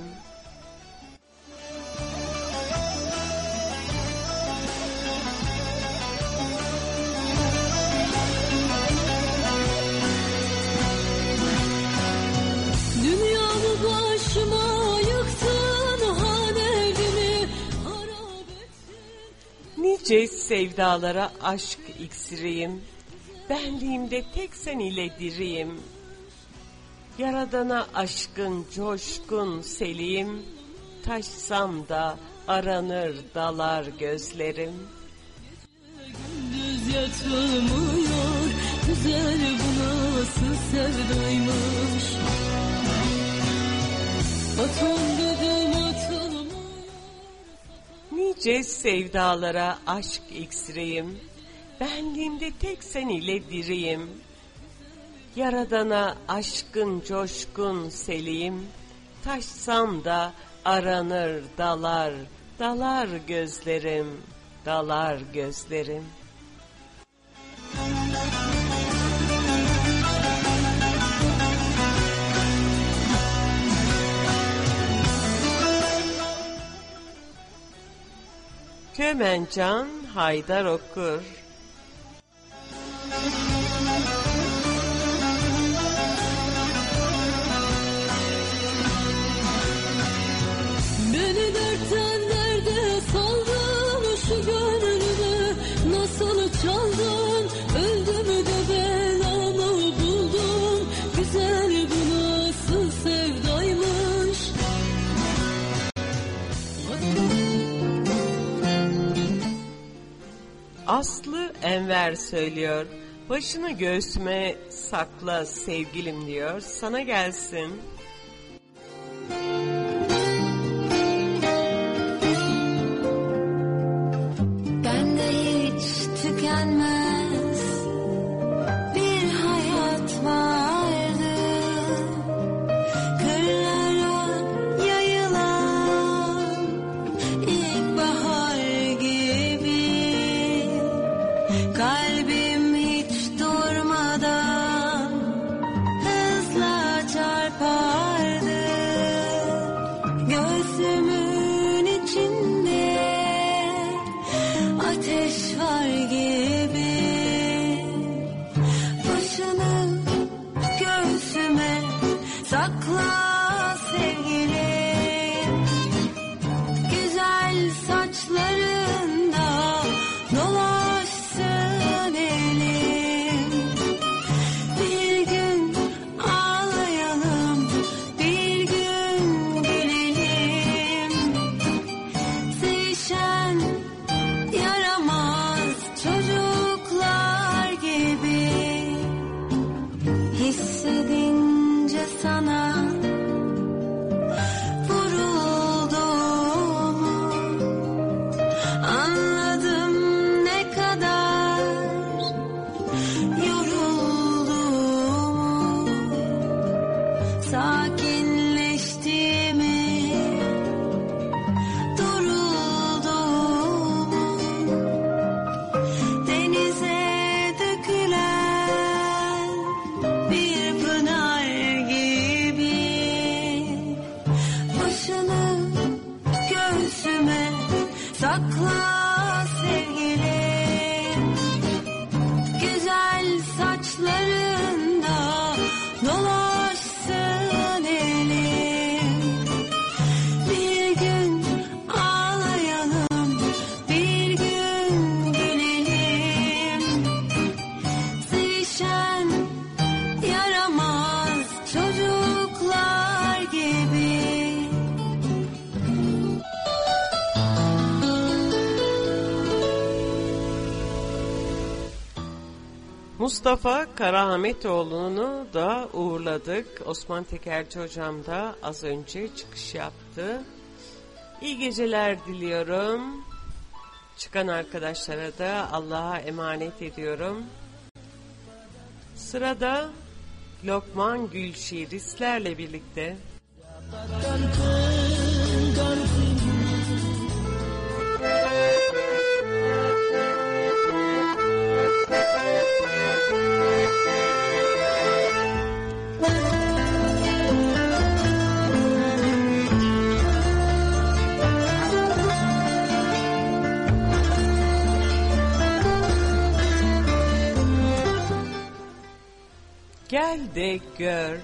Dünyamı başıma yıktın, han evimi harap ettin. Nice sevdalara aşk iksiriyim, benliğimde tek sen ile diriyim. Yaradana aşkın coşkun seliyim, taşsam da aranır dalar gözlerim. Gündüz yatılmıyor, güzel bu nasıl sevdaymış. Atom dedim atılmıyor. Nice sevdalara aşk iksiriyim, benliğimde tek sen ile diriyim. Yaradana aşkın coşkun seliyim, taşsam da aranır dalar, dalar gözlerim, dalar gözlerim. Kömencan Haydar Okur. Beni dertten derde saldın, şu gönlümü nasıl çaldın, öldüm de belamı buldum, güzel bu nasıl sevdaymış. Aslı Enver söylüyor. Başını göğsüme sakla sevgilim diyor. Sana gelsin. Bende hiç tükenmez bir hayat vardı, kırlara yayılan ilkbahar gibi. Kalbim hiç durmadan hızla çarpardı, göğsümün içinde ateş var gibi. Başını göğsüme sakla sevgilim, güzel saçlarında dolaşsın elim. Bir gün ağlayalım, bir gün gülelim, sevişen yaramaz çocuklar gibi. Hissedince sana vurulduğumu anladım, ne kadar yorulduğumu, sakinleştiğimi, durulduğumu, denize dökülen bir pınar gibi. Mustafa Karahametoğlu'nu da uğurladık. Osman Tekelci hocam da az önce çıkış yaptı. İyi geceler diliyorum. Çıkan arkadaşlara da Allah'a emanet ediyorum. Sırada Lokman Gül şiiri sizlerle birlikte. Gel de gör.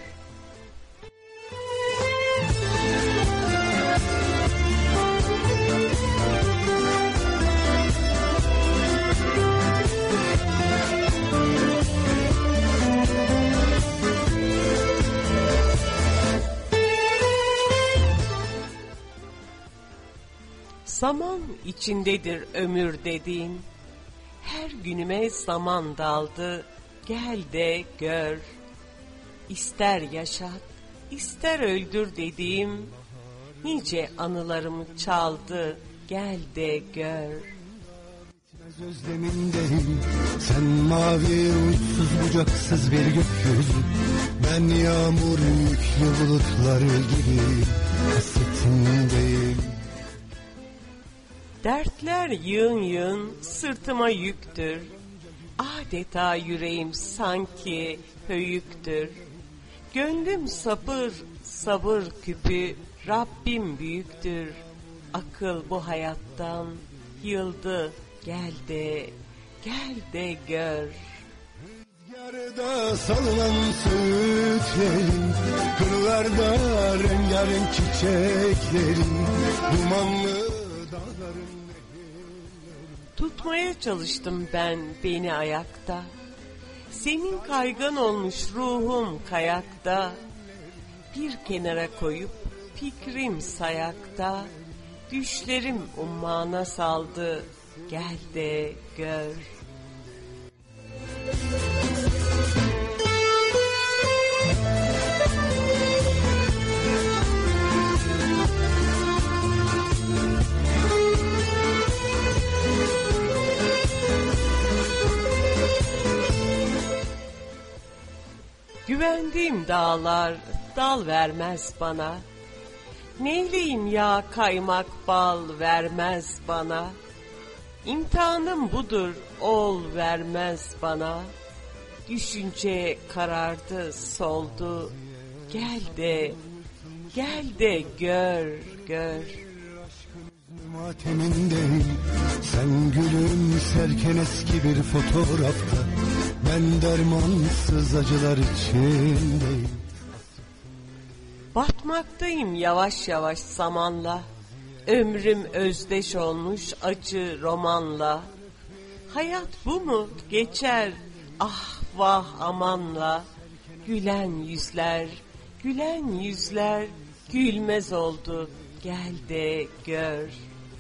Zaman içindedir ömür dediğin, her günüme zaman daldı, gel de gör. İster yaşat, ister öldür dediğim, nice anılarımı çaldı, gel de gör. Özlemindeyim, sen mavi uçsuz bucaksız bir gökyüzü, ben yağmur yüklü bulutları gibi hasretindeyim. Dertler yığın yığın sırtıma yüktür, adeta yüreğim sanki höyüktür. Gönlüm sabır, sabır küpü, Rabbim büyüktür. Akıl bu hayattan yıldı, gel de, gel de gör. Rüzgarda salınan söğütlerin, kırlarda rengarenk çiçeklerin, dumanlı dağların. Tutmaya çalıştım ben beni ayakta, senin kaygan olmuş ruhum kayakta. Bir kenara koyup fikrim sayakta, düşlerim ummana saldı, gel de gör. Güvendiğim dağlar dal vermez bana, neyleyim ya kaymak bal vermez bana. İmtihanım budur, ol vermez bana. Düşünce karardı, soldu, gel de, gel de gör, gör. Matemindeyim, sen gülümserken eski bir fotoğrafta, ben dermansız acılar içindeyim. Batmaktayım yavaş yavaş zamanla, ömrüm özdeş olmuş acı romanla. Hayat bu mu geçer ah vah amanla, gülen yüzler, gülen yüzler gülmez oldu, gel de gör.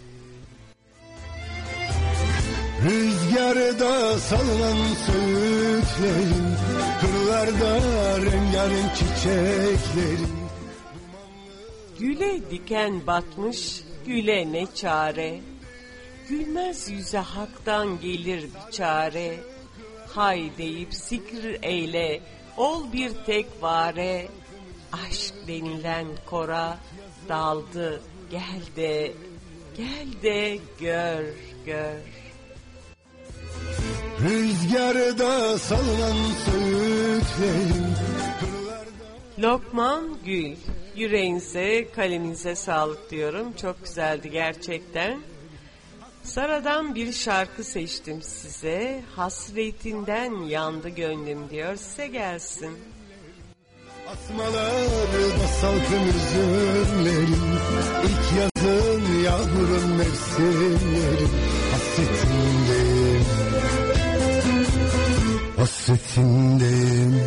Rüzgarda salınan söğütlerin, kırlarda rengarenk çiçeklerin. Güle diken batmış, güle ne çare. Gülmez yüze haktan gelir bir çare. Hay deyip zikir eyle, ol bir tek vare. Aşk denilen kora daldı, gel de, gel de gör, gör. Rüzgarda salınan söğütlerin. Lokman Gül, yüreğinize, kalenize sağlık diyorum. Çok güzeldi gerçekten. Sara'dan bir şarkı seçtim size. Hasretinden yandı gönlüm diyor. Size gelsin. Asmaları da salkım üzümlerin, İlk yazın yağmurun mevsimlerin. Hasretindeyim, hasretindeyim.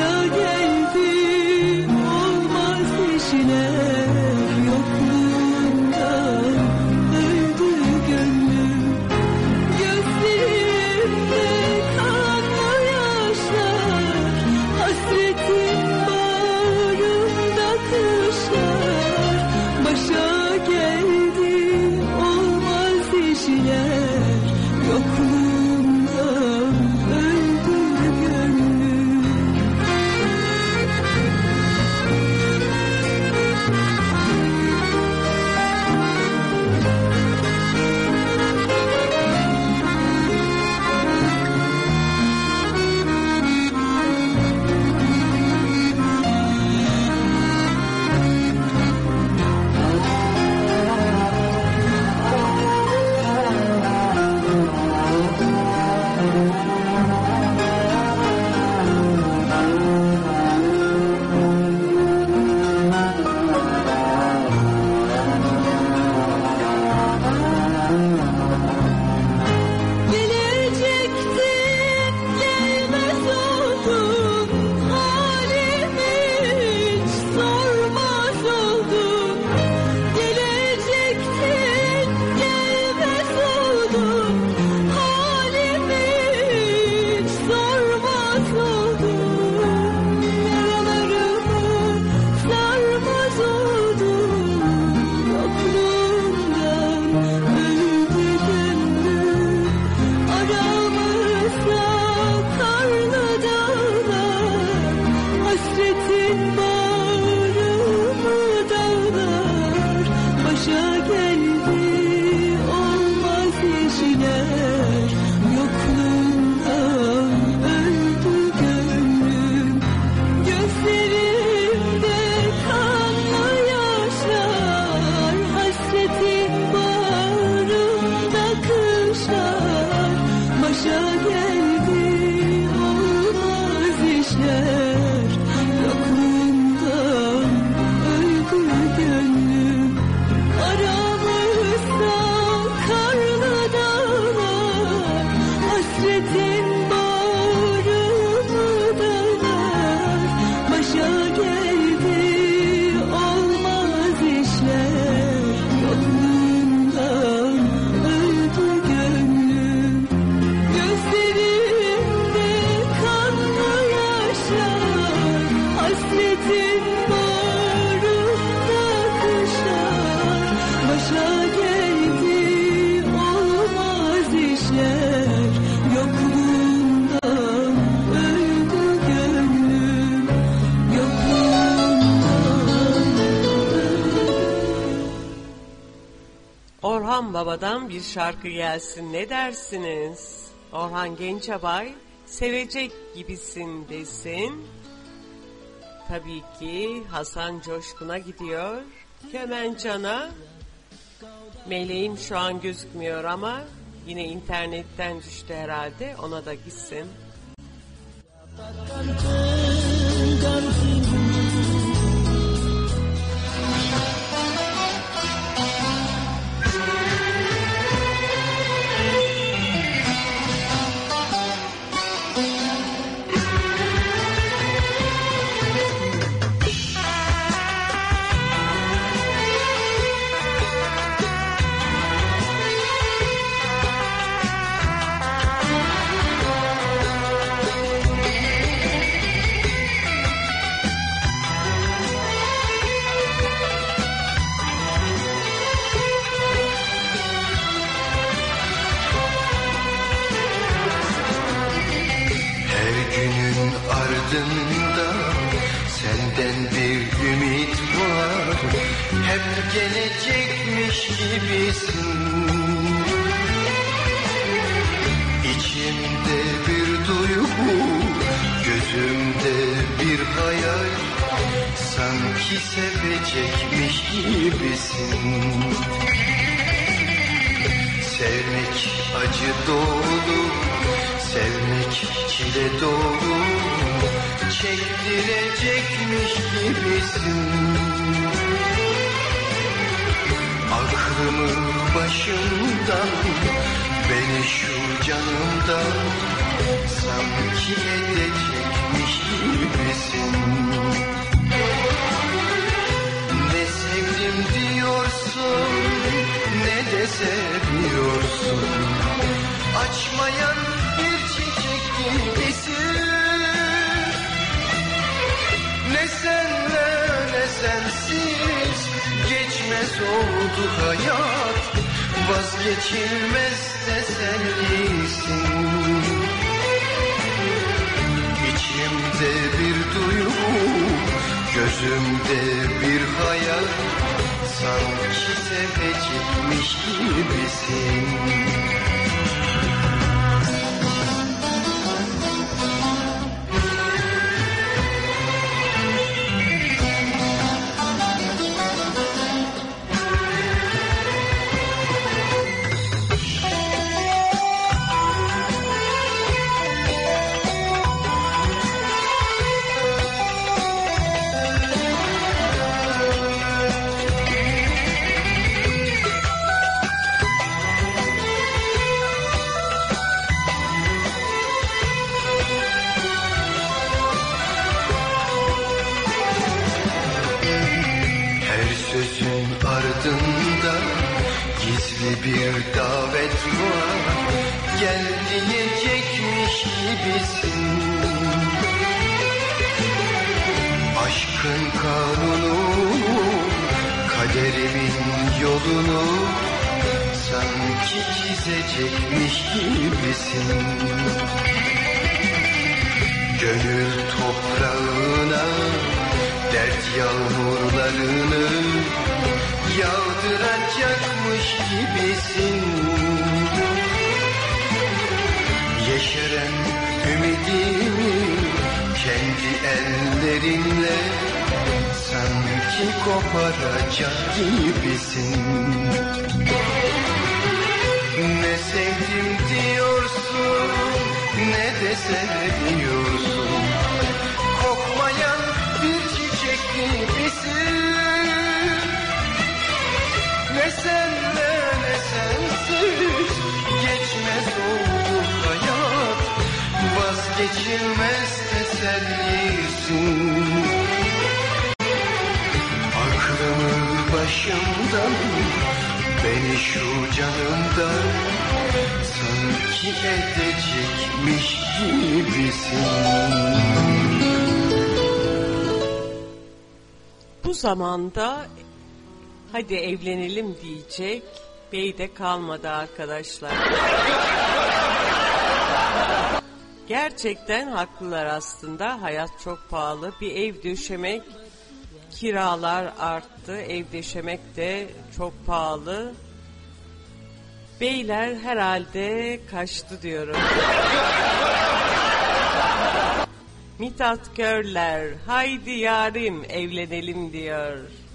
başa geldi olmaz işler yokluğundan öldü gönlüm. Gözlerimde kanlı yaşlar, hasretin bağrımda kışlar. Başa geldi olmaz işler yokluğundan öldü gönlüm. Gelecektin gelmez oldun, halimi hiç sormaz oldun. Gelecektin gelmez oldun, halimi hiç sormaz oldun. Yaralarımı sarmaz oldun, yokluğundan öldü gönlüm. Aramızda karlı dağlar, hasretin bağrımı dağlar. Başa geldi olmaz işler yokluğundan öldü gönlüm. Gözlerimde kanlı yaşlar, hasretin bağrımda kışlar. Başa geldi olmaz işler yokluğundan öldü gönlüm. Aramızda karlı dağlar, hasretin bağrımı dağlar. Başa geldi olmaz işler yokluğundan öldü gönlüm. Gözlerimde kanlı yaşlar, hasretin bağrımda kışlar. Başa geldi olmaz işler yokluğundan öldü gönlüm. Orhan Baba'dan bir şarkı gelsin, ne dersiniz? Orhan Gencebay, sevecek gibisin desin. Tabii ki Hasan Coşkun'a gidiyor. Kemençana. Meleğim şu an gözükmüyor ama yine internetten düştü herhalde. Ona da gitsin. ardında senden bir ümit var. Hep gelecekmiş gibisin. İçimde bir duygu, gözümde bir hayal. Sanki sevecekmiş gibisin. Sevmek acı dolu, sevmek çile dolu. Çektirecekmiş gibisin. Aklımı başımdan Beni şu canımdan sanki edecekmiş gibisin. Ne sevdim diyorsun, ne de seviyorsun. Açmayan bir çiçek gibisin. Ne senle ne sensiz geçmez oldu hayat. Vazgeçilmez tesellisin. İçimde bir duygu, gözümde bir hayal. Sanki sevecekmiş gibisin. Ardında gizli bir davet var. Gel diyecekmiş gibisin. Aşkın kanunu, kaderimin yolunu sanki çizecekmiş gibisin. Gönül toprağına dert yağmurlarını yağdıracakmış gibisin. Yeşeren ümidimi kendi ellerinle sanki koparacak gibisin. Ne sevdim diyorsun, ne de seviyorsun. Kokmayan bir çiçek gibisin. Ne senle ne sensiz geçmez oldu hayat. Vazgeçilmez tesellisin. Aklımı başımdan, beni şu canımdan sanki edecekmiş gibisin. Bu zamanda hadi evlenelim diyecek bey de kalmadı arkadaşlar. Gerçekten haklılar aslında. Hayat çok pahalı. Bir ev döşemek, kiralar arttı. Ev döşemek de çok pahalı. Beyler herhalde kaçtı diyorum. Mithat Körler, haydi yarim evlenelim diyor.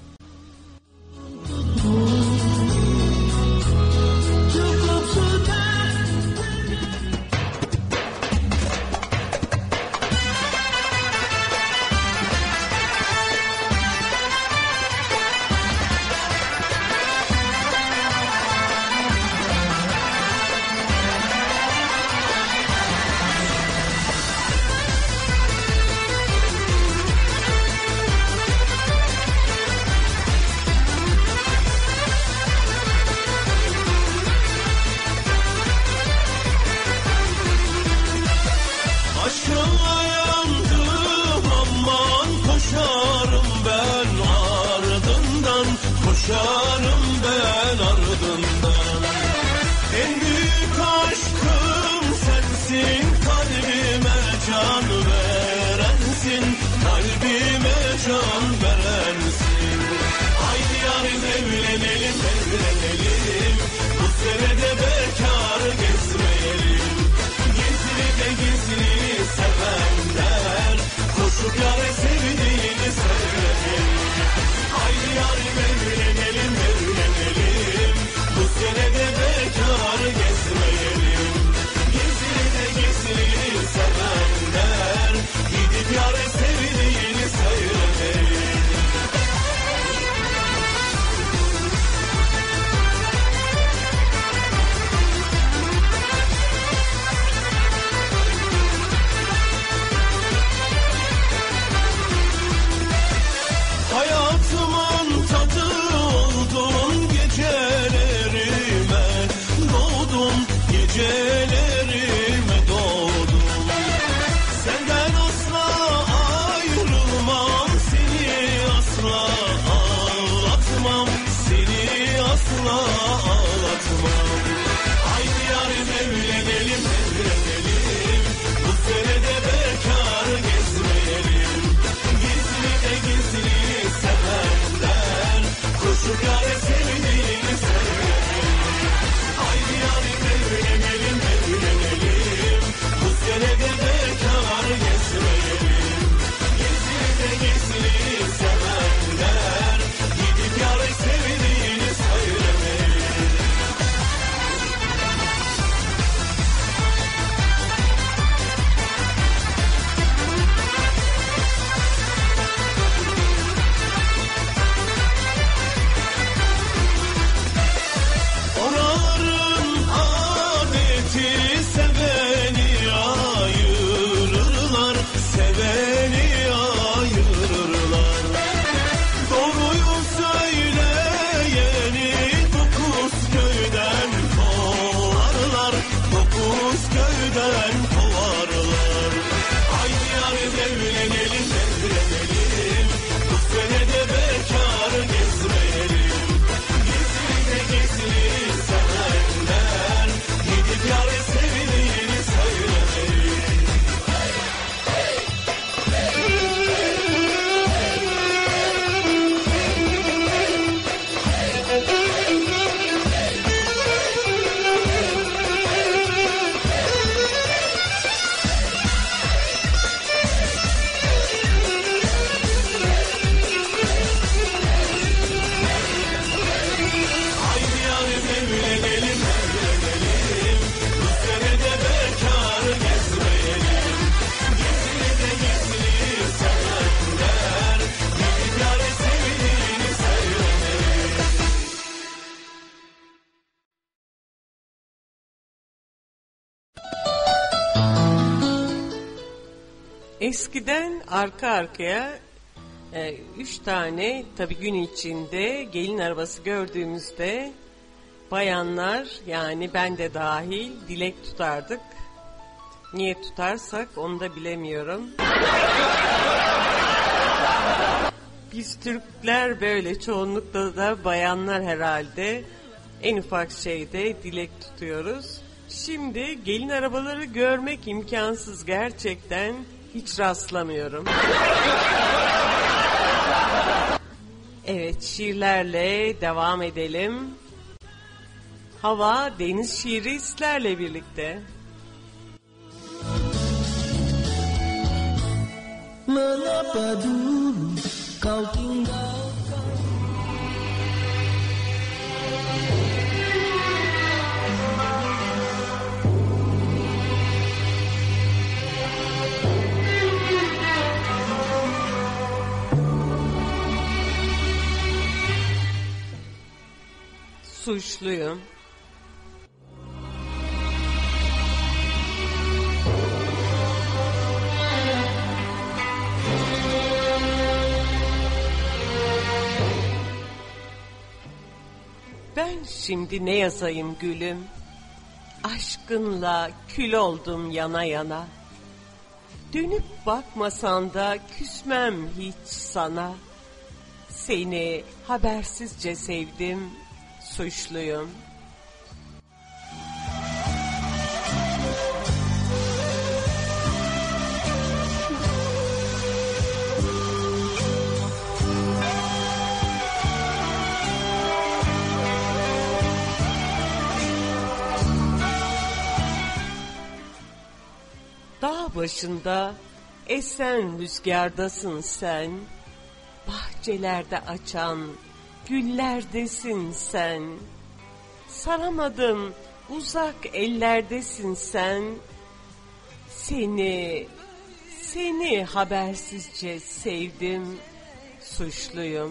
Koşarım ben ardından. En büyük aşkım sensin, kalbime can verensin, kalbime can verensin. Haydi yarim evlenelim, evlenelim, bu senede bekar gezmeyelim. Gizli de gizli sevenler koşup yâre sevdiğini söyleyelim. Haydi yarim evlenelim, evlenelim, bu senede bekar gezmeyelim. Gizli de gizli sevenler gidip yâre sevdiğini söyleyelim. Eskiden arka arkaya e, üç tane tabii gün içinde gelin arabası gördüğümüzde bayanlar, yani ben de dahil, dilek tutardık. Niye tutarsak onu da bilemiyorum. Biz Türkler böyle, çoğunlukla da bayanlar herhalde en ufak şeyde dilek tutuyoruz. Şimdi gelin arabaları görmek imkansız, gerçekten hiç rastlamıyorum. Evet, şiirlerle devam edelim. Hava deniz şiiri sizlerle birlikte. Mengapa dulu kau tinggalkan Suçluyum. Ben şimdi ne yazayım gülüm? Aşkınla kül oldum yana yana. Dönüp bakmasan da küsmem hiç sana. Seni habersizce sevdim, suçluyum. Dağ başında esen rüzgardasın sen, bahçelerde açan güllerdesin sen. Saramadım uzak ellerdesin sen, seni, seni habersizce sevdim, suçluyum.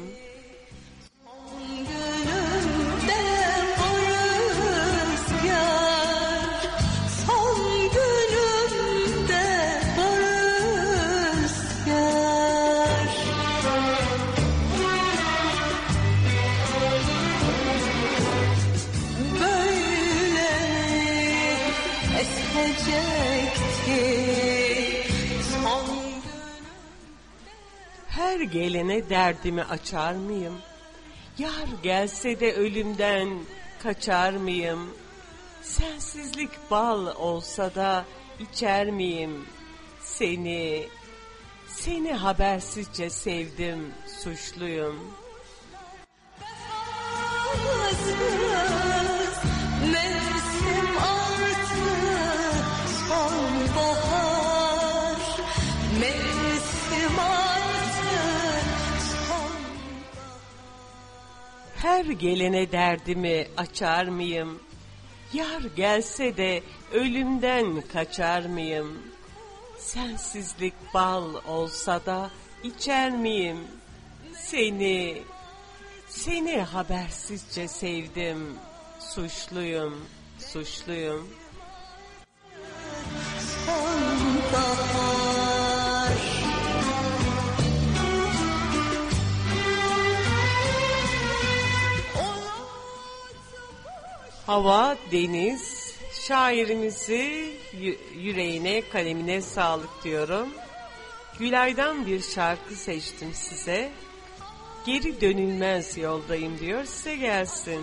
Her gelene derdimi açar mıyım? Yar gelse de ölümden kaçar mıyım? Sensizlik bal olsa da içer miyim? Seni, seni habersizce sevdim, suçluyum. Mevsim artık sonbahar, mevsim artık sonbahar. Her gelene derdimi açar mıyım? Yar gelse de ölümden kaçar mıyım? Sensizlik bal olsa da içer miyim? Seni, seni habersizce sevdim, suçluyum, suçluyum. Sonbahar. Hava, deniz, şairimizi yüreğine, kalemine sağlık diyorum. Gülay'dan bir şarkı seçtim size. Geri dönülmez yoldayım diyor, size gelsin.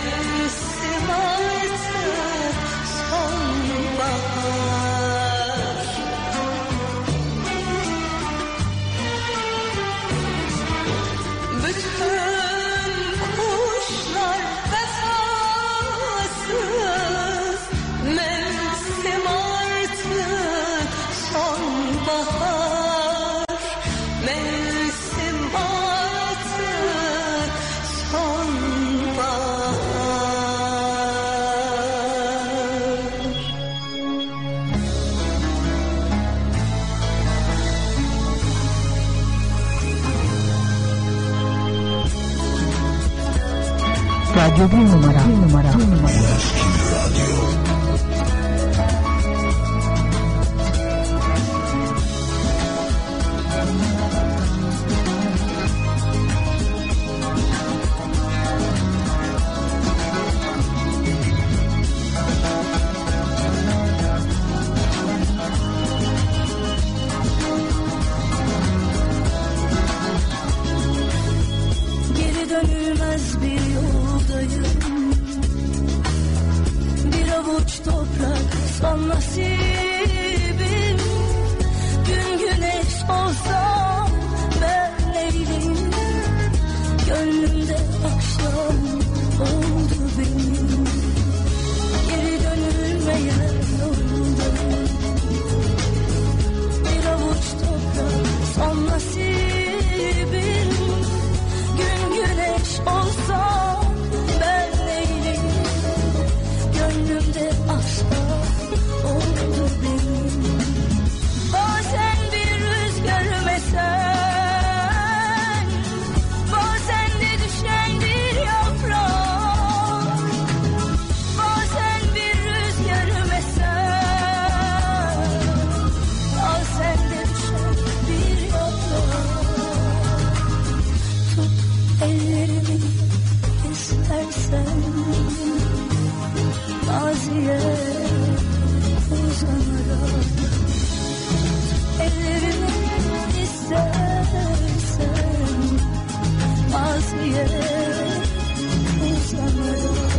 Mevsim artık sonbahar. Radyo bir numara. Bir numara. Bir numara. Geri dönülmez bir yoldayım. Bir avuç toprak son nasibim. Gün güneş olsa ben neyleyim? Gönlümde akşam oldu benim. Geri dönülmeyen yoldayım. Bir avuç toprak son nasibim. Gün güneş olsa ben neyleyim? Gönlümde aşklar oldu benim. Bazen bir rüzgar mesen, bazen de düşen bir yaprak. Bazen bir rüzgar mesen, bazen de düşen bir yaprak. Ellerimi istersen maziye uzanarak. Ellerimi istersen maziye uzanarak.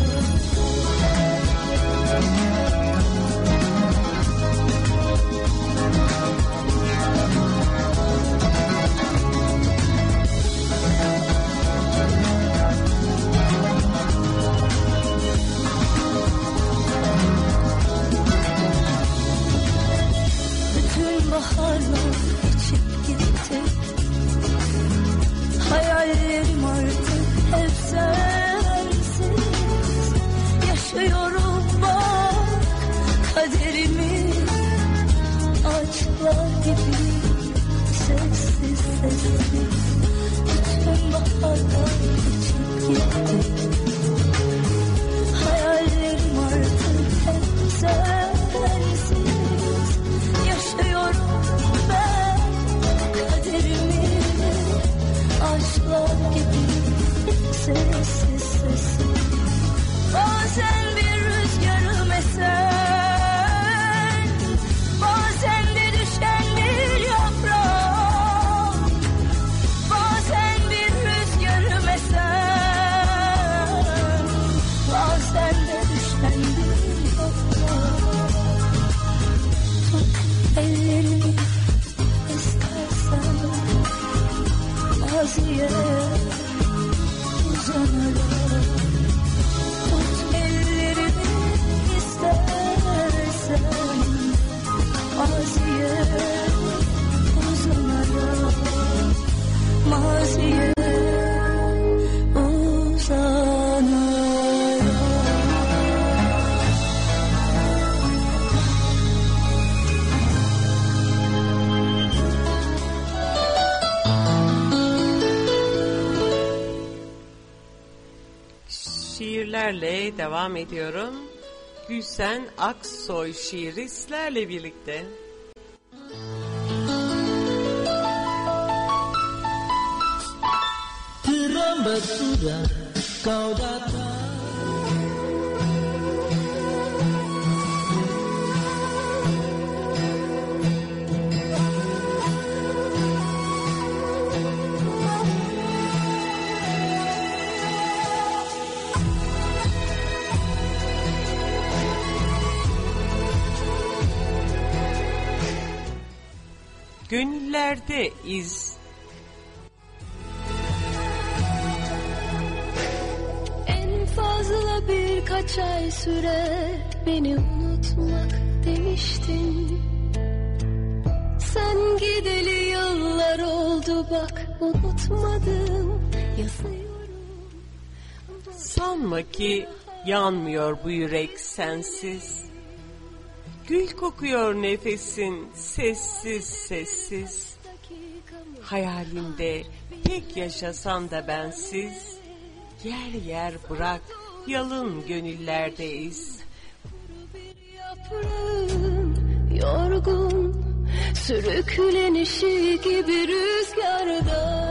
Bütün baharlar geçip gitti. Hayallerim artık hep sensiz. Yaşıyorum bak kaderimi. Ağaçlar gibi sessiz sessiz. Bütün baharlar geçip gitti. Hayallerim artık hep sensiz. Yaşıyorum ben kaderimi. Aşklar gibi sessiz sessiz. Bazen bir rüzgarım esen, bazen de düşen bir yaprak. Bazen bir rüzgarım esen, bazen de düşen bir yaprak. Tut ellerimi istersen maziye uzanarak. Tut ellerimi istersen maziye uzanarak. Maziye uzanarak. Şiirlerle devam ediyorum. Gülsen Aksoy şiiri sizlerle birlikte. Terlambat sudah kau datang. Gönüllerde iz. En fazla birkaç ay sürer beni unutmak demiştin. Sen gideli yıllar oldu bak unutmadım yazıyorum. Sanma ki yanmıyor bu yürek sensiz. Gül kokuyor nefesin sessiz sessiz. Hayalimde tek yaşasan da bensiz. Yer yer bırak, yalın gönüllerde iz. Yaprağım yorgun, sürüklenişi gibi rüzgarda.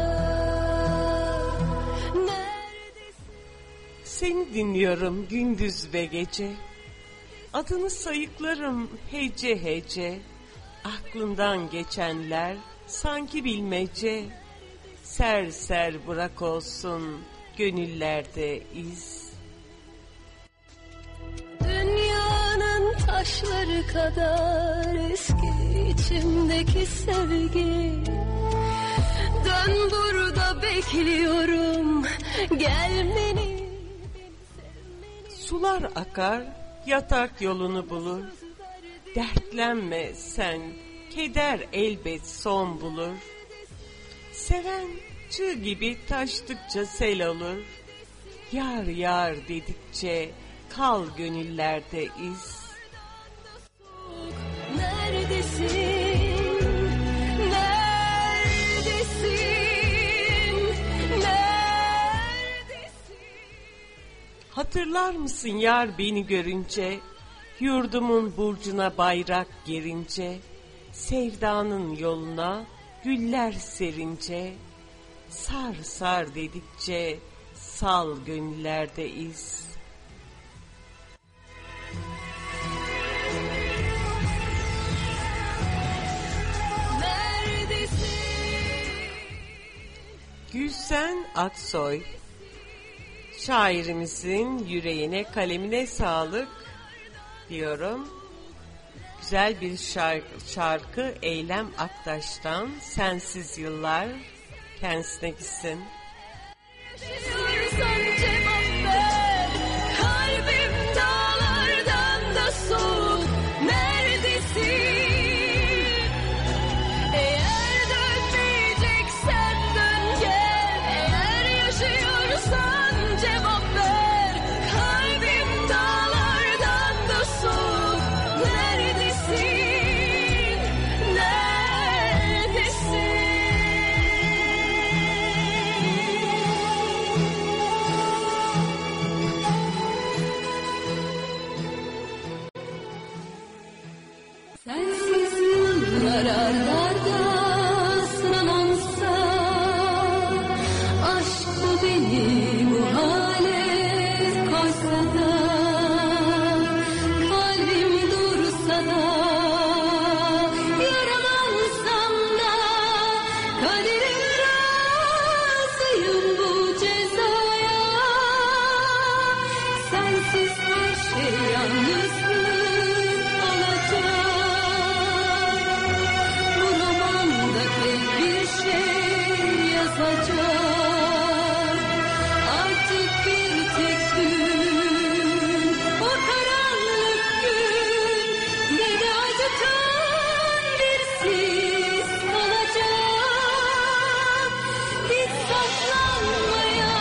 Seni dinliyorum gündüz ve gece. Adını sayıklarım hece hece. Aklından geçenler sanki bilmece. Ser ser bırak olsun gönüllerde iz. Dünyanın taşları kadar eski içimdeki sevgi. Dön burada bekliyorum gelmeni. Sular akar, yatak yolunu bulur. Dertlenme sen, keder elbet son bulur. Seven çığ gibi taştıkça sel olur. Yar yar dedikçe kal gönüllerde iz. Neredesin? Neredesin? Neredesin? Hatırlar mısın yar beni görünce? Yurdumun burcuna bayrak gerince, sevdanın yoluna güller serince, sar sar dedikçe sal gönüllerde iz. Gülsen Aksoy, şairimizin yüreğine kalemine sağlık diyorum. Güzel bir şarkı, şarkı Eylem Aktaş'tan Sensiz Yıllar, kendisine gitsin. Yaşıyorsan cevap ver, kalbim dağlardan da soğuk. Neredesin? Eğer dönmeyeceksen dön gel. Eğer yaşıyorsan cevap ver, kalbim dağlardan da soğuk. Neredesin? Sensiz yıllar ardarda sıralansa, aşk bu beni bu hale koysa da, kalbim dursa da, yaralansam da, kaderim razıyım bu cezaya. Sensiz her şey yalnızlık olacak. Bir şey yazacak. Artık bir tek gün, o karanlık gün, beni acıtan bir sis kalacak. Hiç saklanmaya,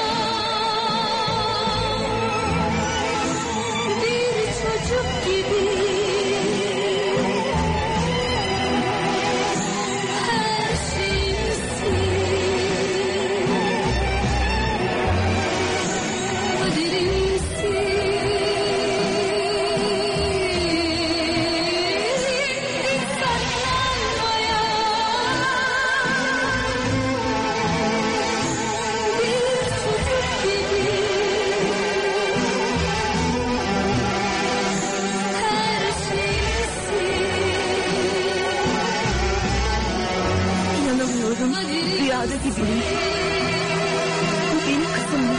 bir çocuk gibi. İnanamıyorum. Rüyada gibiyim. Bu benim kızım.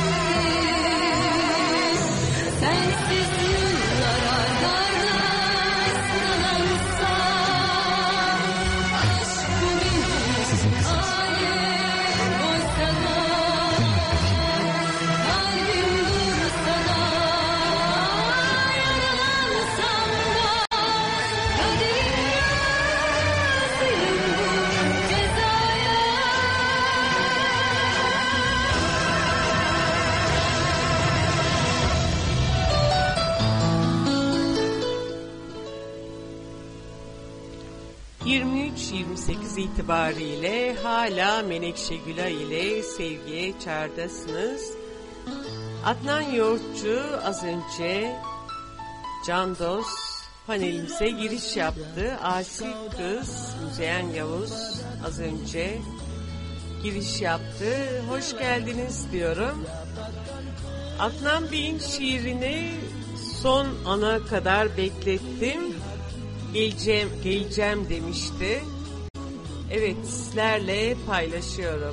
Sensiz yıllar ardarda sıralansa, aşk bu benim hale koysa da, kalbim dursa da, yaralansam da, kaderim razıyım bu cezaya. yirmi üç yirmi sekiz itibariyle hala Menekşe Gülay ile Sevgiye Çağrı'dasınız. Adnan Yoğurtçu az önce Can Dost panelimize giriş yaptı. Asi Kız Müzeyyen Yavuz az önce giriş yaptı. Hoş geldiniz diyorum. Adnan Bey'in şiirini son ana kadar beklettim. Geleceğim, geleceğim demişti. Evet, sizlerle paylaşıyorum.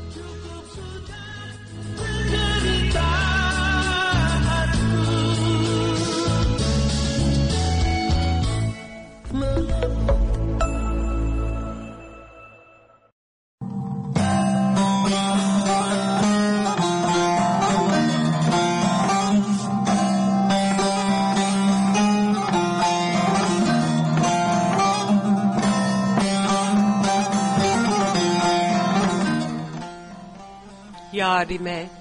Yarime.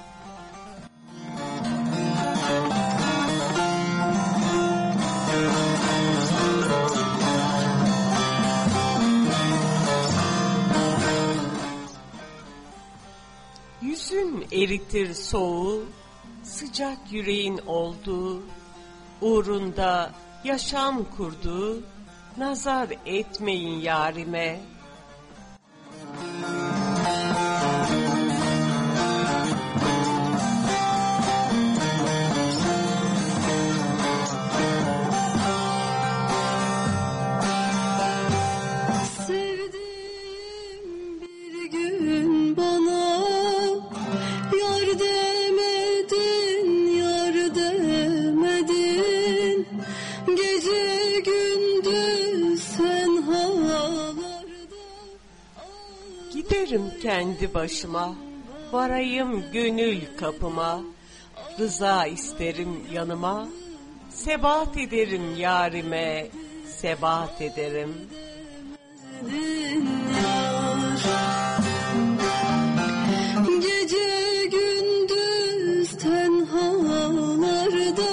Yüzün eritir soğuğu, sıcak yüreğin olduğu, uğrunda yaşam kurduğu, nazar etmeyin yarime. Kendi başıma, varayım gönül kapıma, rıza isterim yanıma, sebat ederim yarime, sebat ederim. Gece gündüz tenhalarda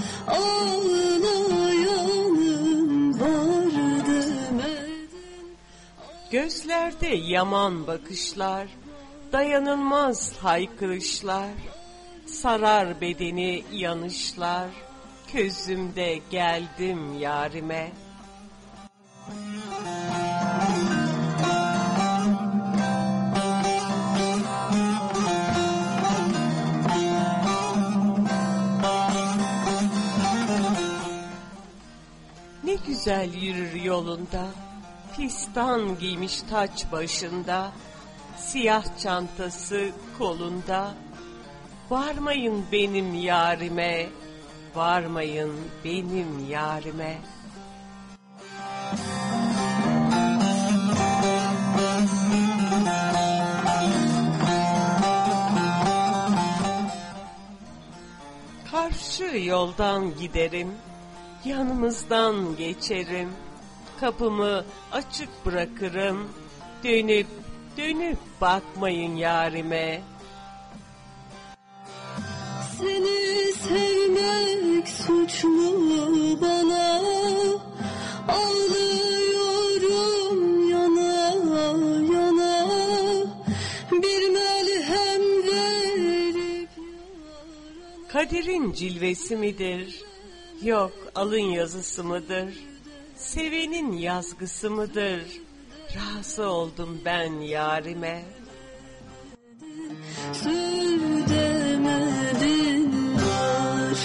ağlayanım var demedim. Gözlerde yaman bakışlar, dayanılmaz haykırışlar, sarar bedeni yanışlar, közümde geldim yarime. Ne güzel yürür yolunda, fistan giymiş taç başında, siyah çantası kolunda. Varmayın benim yarime, varmayın benim yarime. Karşı yoldan giderim, yanınızdan geçerim, kapımı açık bırakırım, dönüp dönüp bakmayın yarime. Seni sevmek suç mu bana, ağlıyorum yana yana, bir melhem verip kaderin cilvesi midir, yok alın yazısı mıdır, sevenin yazgısı mıdır, razı oldum ben yarime. Sür demedin var,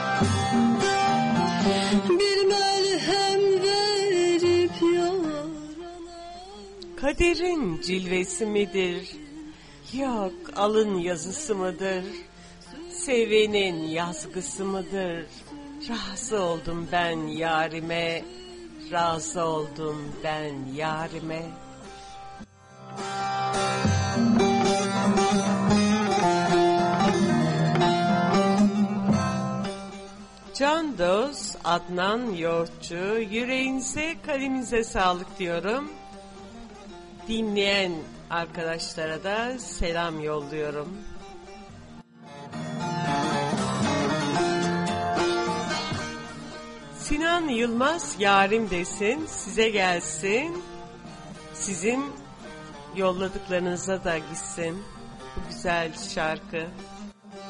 bir melhem verip yarana. Kaderin cilvesi midir, yok alın yazısı mıdır, sevenin yazgısı mıdır, razı oldum ben yarime, razı oldum ben yarime. Can Dost, Adnan Yoğurtçu, yüreğinize, kalemize sağlık diyorum. Dinleyen arkadaşlara da selam yolluyorum. Sinan Yılmaz yarim desin, size gelsin, sizin yolladıklarınıza da gitsin bu güzel şarkı.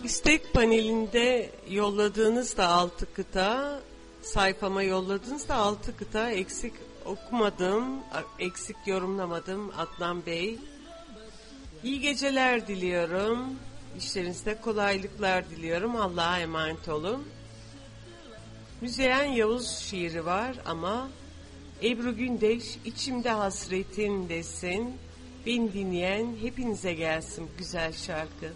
İstek panelinde yolladığınız da altı kıta, sayfama yolladığınız da altı kıta eksik okumadım, eksik yorumlamadım Adnan Bey. İyi geceler diliyorum. İşlerinizde kolaylıklar diliyorum. Allah'a emanet olun. Müzeyyen Yavuz şiiri var ama Ebru Gündeş içimde hasretin desin. Beni dinleyen hepinize gelsin güzel şarkı.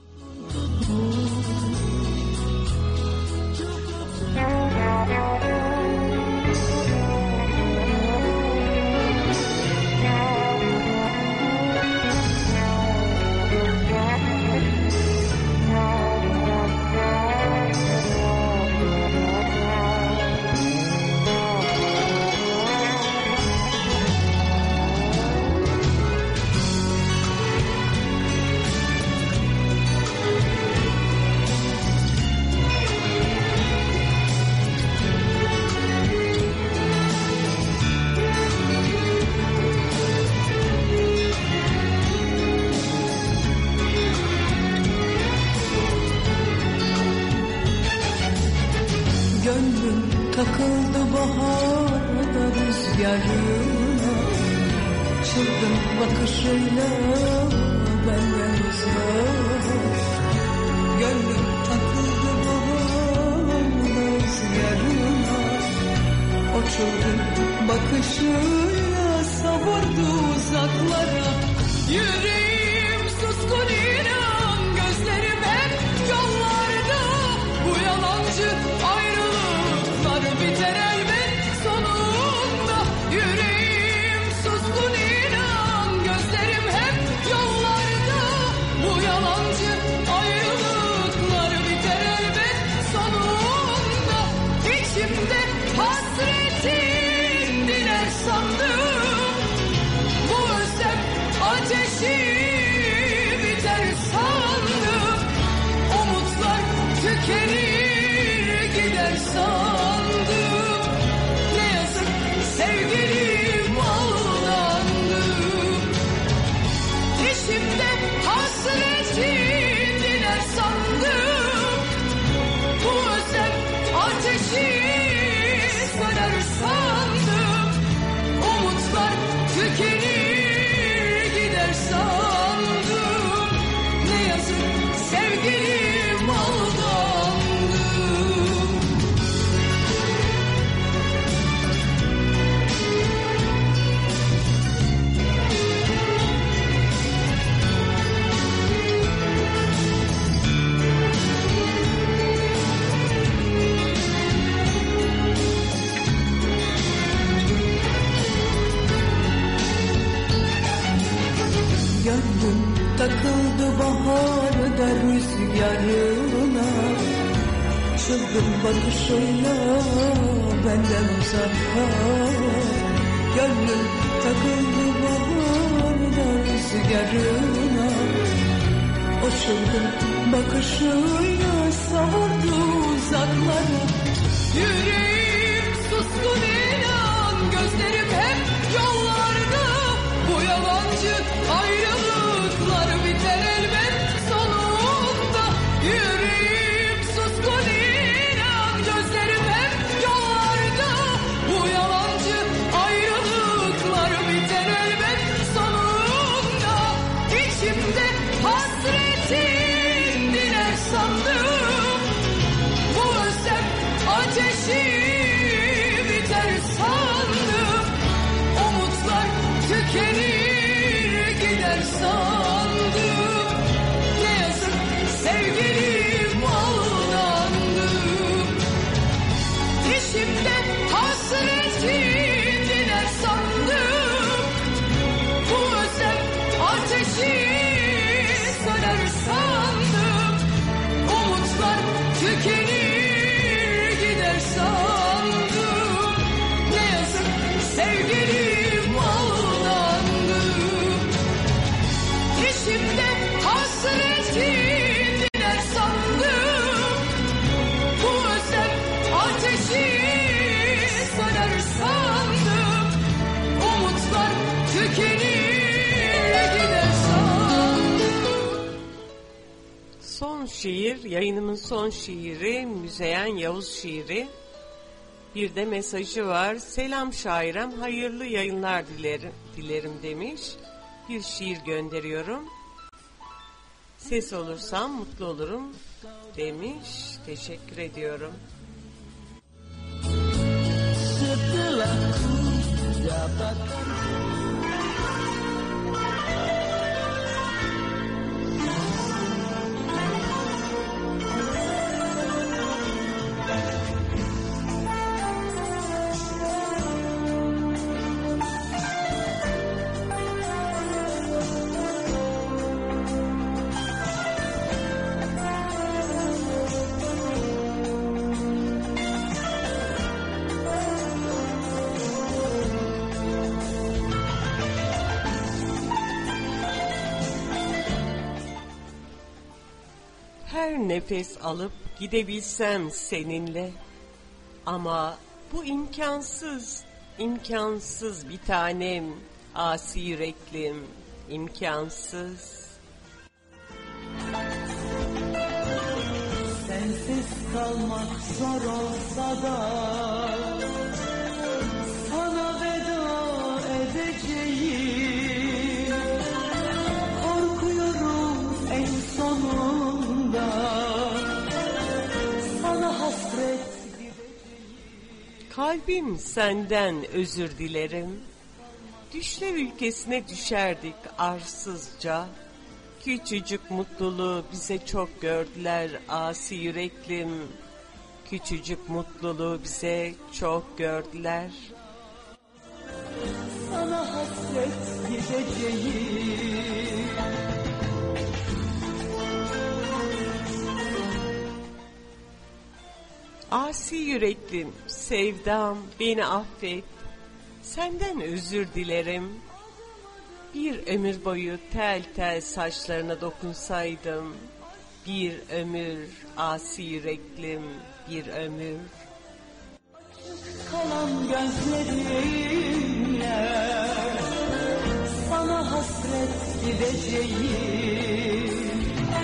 Takıldı baharda rüzgarına, çılgın bakışıyla benden uzak. Gönlüm takıldı baharda rüzgarına, o çılgın bakışıyla savurdu uzaklara. Yüreğim suskun inan, gözlerim hep yollarda, bu yalancı ayrılıklar biter elbet sonunda. Yüreğim suskun inan, gözlerim hep yollarda, bu yalancı ayrılıklar biter elbet sonunda. İçimde hasretin diner sandım, bu özlem ateşi biter sandım. Umutlar tükenir gider sandım. Ne yazık sevgilim aldandım. İçimde hasretin diner sandım, bu özlem ateşi söner sandım. Umutlar tükenir gider sandım. Ne yazık sevgilim aldandım. Gönlüm takıldı baharda rüzgarına, çılgın bakışıyla benden uzakta. Gönlüm takıldı baharda rüzgarına, o çılgın bakışıyla savurdu uzaklara. Yüreğim suskun inan, gözlerim hep yollarda, bu yalancı ayrılıklar biter elbet sonunda. Yüreğim suskun inan, gözlerim hep yollarda, bu yalancı ayrılıklar biter elbet sonunda. İçimde hasretin diner sandım, bu özlem ateşi biter sandım. Umutlar tükenir gider sandım. Ne yazık sevgilim aldandım. İçimde hasretin diner sandım, bu özlem ateşi söner sandım. Umutlar tükenir gider sandım. Ne yazık sevgilim aldandım. İçimde hasretin diner sandım, bu özlem ateşi söner sandım. Umutlar tükenir gider sandım. Son şiir şiir, yayınımın son şiiri, Müzeyyen Yavuz şiiri. Bir de mesajı var. Selam şairem, hayırlı yayınlar dilerim, dilerim demiş. Bir şiir gönderiyorum. Ses olursam mutlu olurum demiş. Teşekkür ediyorum. Setelah ku dapatkan Her nefes alıp gidebilsem seninle, ama bu imkansız, imkansız bir tanem, asi yüreklim, imkansız. Sensiz kalmak zor olsa da sana veda edeceğim. Korkuyorum en sonunda sana hasret gideceğim. Kalbim senden özür dilerim. Düşler ülkesine düşerdik arsızca. Küçücük mutluluğu bize çok gördüler asi yüreklim. Küçücük mutluluğu bize çok gördüler. Sana hasret gideceğim. Asi yüreklim, sevdam, beni affet. Senden özür dilerim. Bir ömür boyu tel tel saçlarına dokunsaydım. Bir ömür asi yüreklim, bir ömür. Kalan gözlerimle sana hasret gideceğim.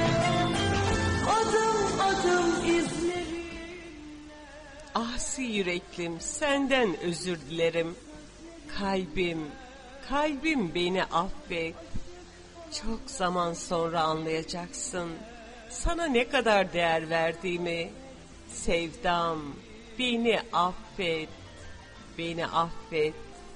Adım adım izlerim. Asi yüreklim, senden özür dilerim. Kalbim, kalbim beni affet. Çok zaman sonra anlayacaksın sana ne kadar değer verdiğimi. Sevdam, beni affet, beni affet.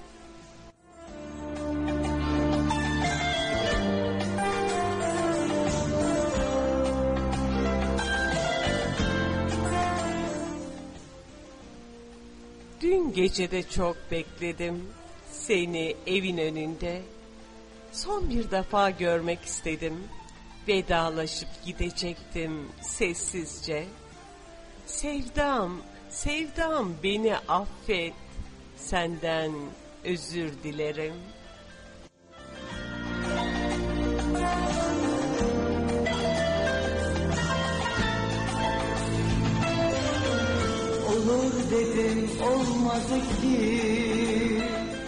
Dün gecede çok bekledim seni evin önünde. Son bir defa görmek istedim. Vedalaşıp gidecektim sessizce. Sevdam, sevdam beni affet. Senden özür dilerim. Olur dedim olmadı ki.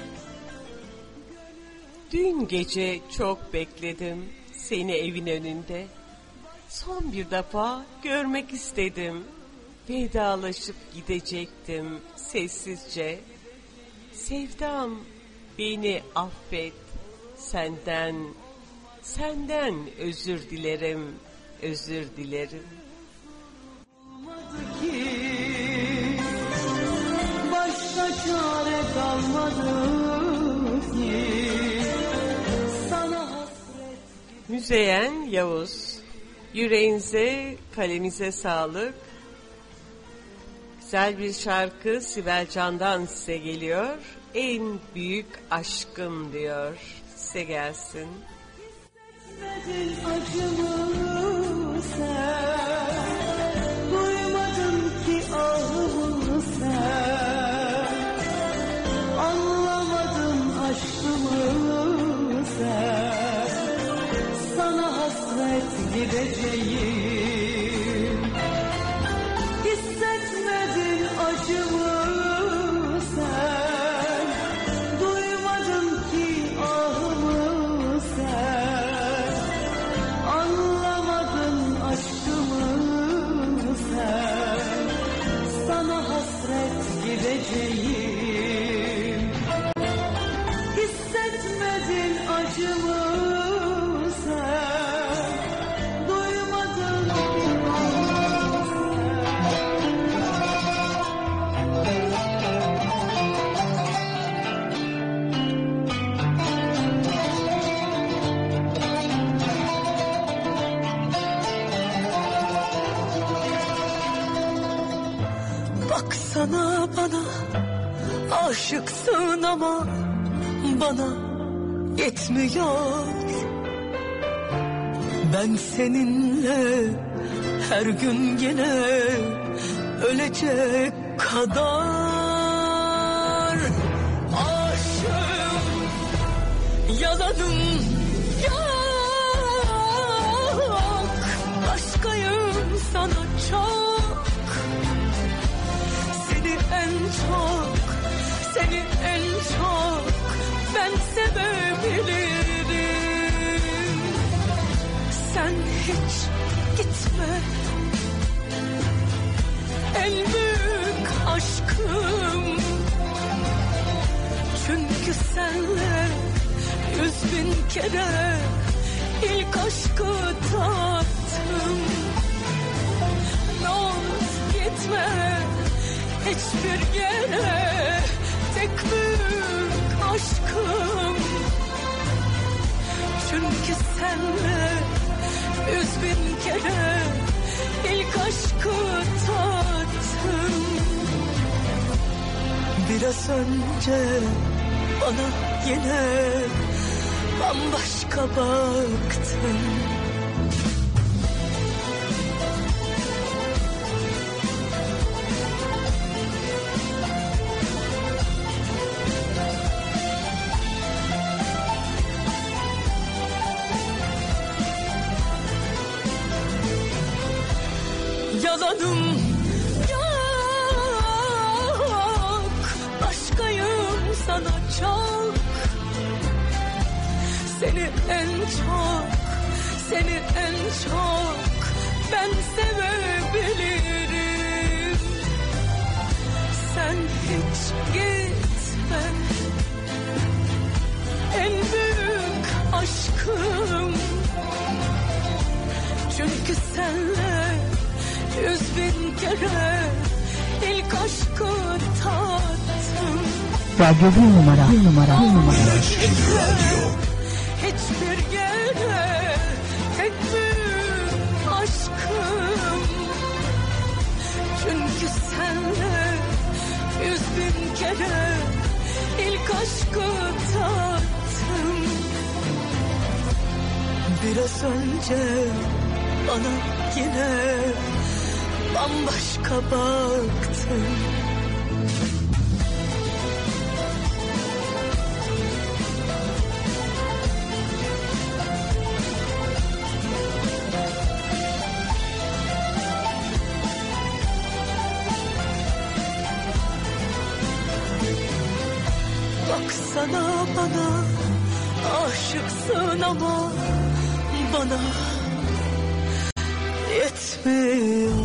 Dün gece çok bekledim seni evin önünde. Son bir defa görmek istedim. Vedalaşıp gidecektim sessizce. Sevdam, beni affet. Senden, senden özür dilerim, özür dilerim. Olmadı ki, başka çare kalmadı ki. Sana hasret. Müzeyyen Yavuz, yüreğinize, kalemize sağlık. Güzel bir şarkı Sibel Can'dan size geliyor. En büyük aşkım diyor. Size gelsin. Hissetmedin acımı sen, duymadın ki ahımı sen, anlamadın aşkımı sen. Sana hasret gideceğim. Hissetmedin acımı sen, duymadın ki ahımı sen, anlamadın aşkımı Baksana bana, aşıksın ama bana yetmiyor. Ben seninle her gün yine ölecek kadar aşığım, yaladım yok, başkayım sana çok. Seni en çok, seni en çok ben sevebilirim. Sen hiç gitme, en büyük aşkım. Çünkü senle yüz bin kere ilk aşkı tattım. Ne olur gitme hiçbir yere, tek büyük aşkım. Çünkü senle yüz bin kere ilk aşkı tattım. Biraz önce bana yine bambaşka baktın. Yalanım yok, başkayım sana çok. Seni en çok, seni en çok ben sevebilirim. Sen hiç gitme, en büyük aşkım. Çünkü senle yüz bin kere ilk aşkı tattım. Radyo bir numara, bir numara, bir numara. Hiçbir yere, tek büyük aşkım. Çünkü senle yüz bin kere ilk aşkı tattım. Biraz önce bana yine bambaşka baktın. Baksana bana, aşıksın ama bana yetmiyor.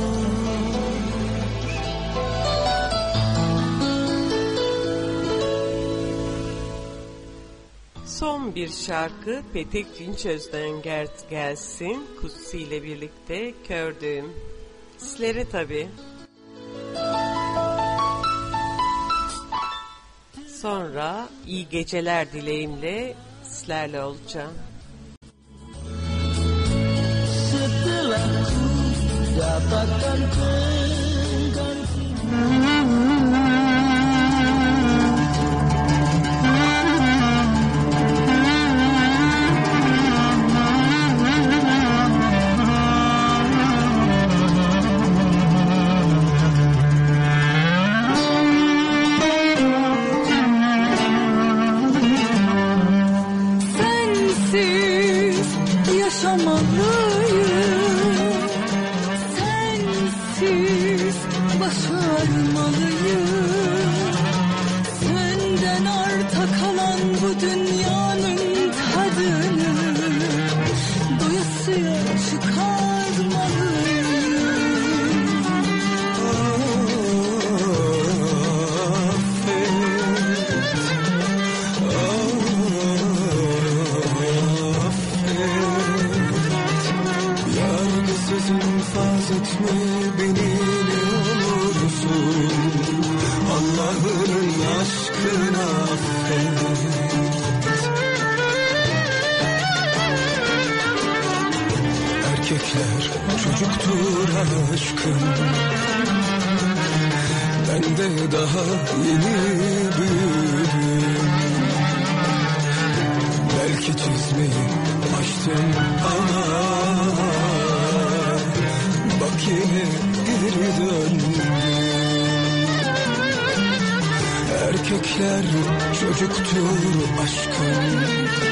Son bir şarkı Petek Dinçöz'den gel gelsin. Kutsi ile birlikte Kördüğüm. Sizlere tabii. Sonra iyi geceler dileğimle sizlerle olacağım. Setelah dapatkan pengganti. Sensiz yaşamalıyım, sensiz başarmalıyım. Senden arta kalan bu dünyanın tadını doyasıya çıkarmalıyım. İnfaz etme beni ne olursun, Allah'ın aşkına affet. Erkekler çocuktur aşkım, Ben de daha yeni büyüdüm. Belki çizmeyi açtım ama bak yine geri döndüm. Erkekler çocuktur aşkım,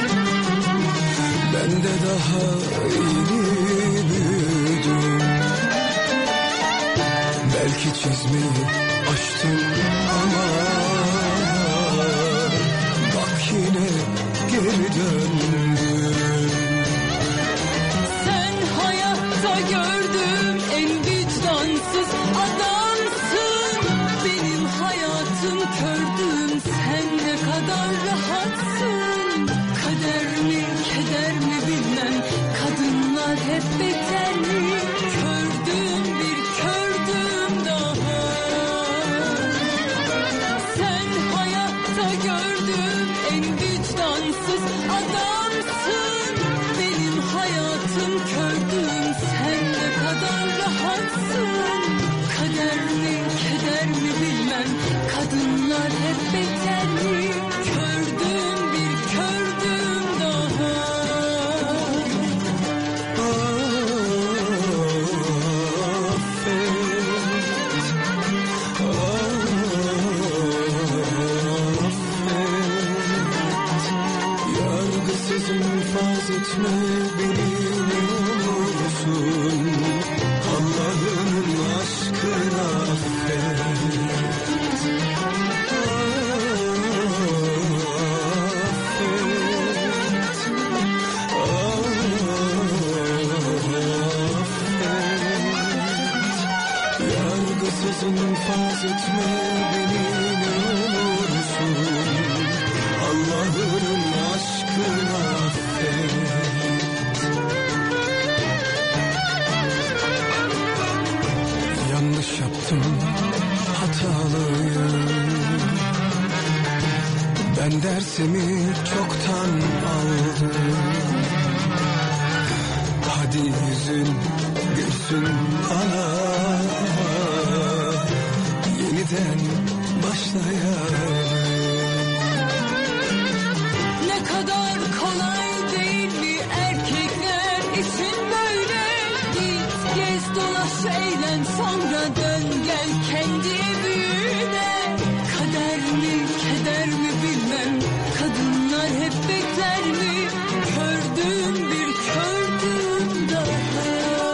ben de daha yeni büyüdüm. Belki çizmeyi açtım ama bak yine geri döndüm. Sen hayatta gördüğüm en vicdansız adamsın. Benim hayatım kördüm, sen ne kadar rahatsın. Kader mi keder mi bilmem, kadınlar hep beter mi? Kördüm bir kördüm daha. Sen hayatta gördüğüm en vicdansız adamsın. Benim hayatım kördüm, sen ne kadar rahatsın. Kader mi keder mi bilmem, kadınlar hep beter mi? Kördüm bir kördüm daha. Yargısız infaz etme beni ne olursun. Allah'ın aşkına affet. Yargısız infaz etme beni ne olursun. Allah'ın aşkına affet. Yanlış yaptım, hatalıyım. Ben dersimi çoktan aldım. Hadi yüzün gülsün ana, yeniden başlayalım. Ne kadar kolay değil mi erkekler için böyle? Git gez dolaş eğlen, sonra dön gel kendi evine. Kader mi keder mi bilmem, kadınlar hep bekler mi? Kördüm bir kördüm daha.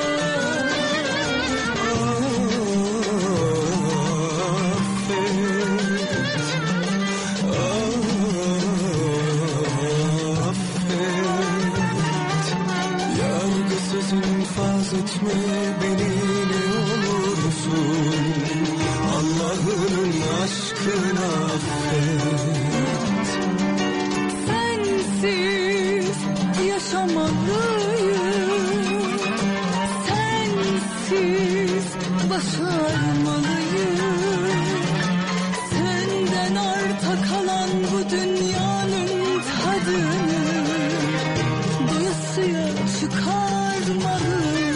Yargısız infaz etme beni ne olursun. Allah'ın aşkına affet. Sensiz yaşamalıyım, sensiz başarmalıyım. Senden arta kalan bu dünyanın tadını doyasıya çıkarmalıyım.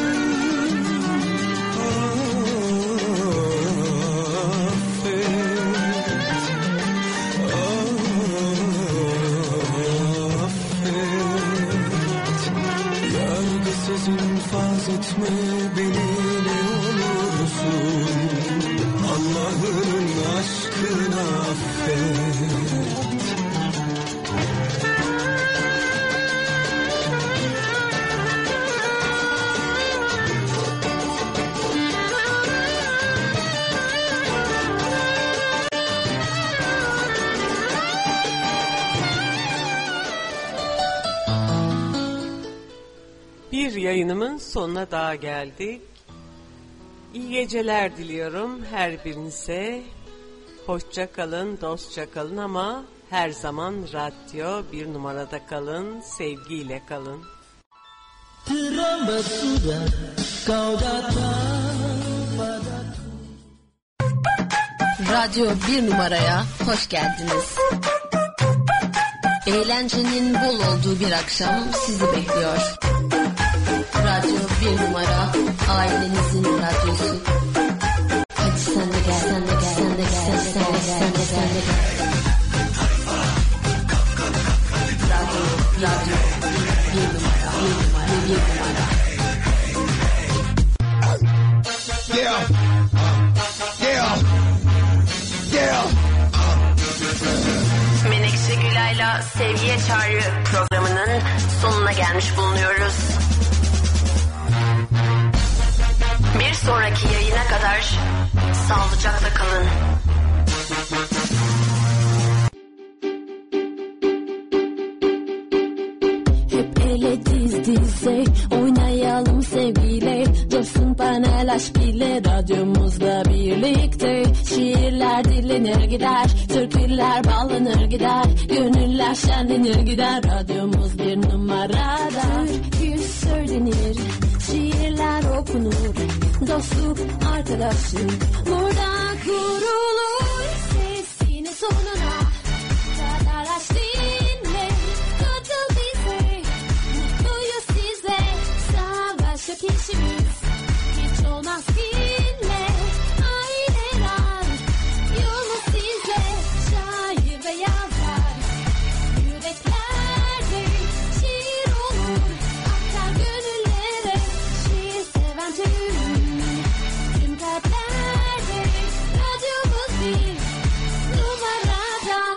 Yargısız infaz etme beni ne olursun. Allah'ın aşkına affet. Bir yayınımın sonuna daha geldik. İyi geceler diliyorum her birinize. Hoşça kalın, dostça kalın ama her zaman radyo bir numarada kalın, sevgiyle kalın. Terlambat sudah kau datang padaku. Radyo bir numaraya hoş geldiniz. Eğlencenin bol olduğu bir akşam sizi bekliyor. Radyo bir numara, ailenizin radyosu. Hadi sen de gel, sen de gel. Yeah. Yeah. Yeah. Menekşe Gülay'la Sevgiye Çağrı programının sonuna gelmiş bulunuyoruz. Bir sonraki yayına kadar sağlıcakla kalın. Hep ele diz dize oynayalım sevgiyle, coşsun panel aşk ile radyomuzla birlikte. Şiirler dinlenir gider, türküler bağlanır gider, gönüller şenlenir gider, radyomuz bir numarada. Türkü söylenir, şiirler okunur, dostluk arkadaşlık burada kurulur. Sesini sonuna kadar aç dinle, katıl bize, mutluyuz sizle. Savaşacak işimiz hiç olmaz kinle, aileler yolumuz sizle. Şair ve yazar yüreklerde şiir olur, akar gönüllere. Şiir seven tüm tüm kalplerde, radyomuz bir numarada.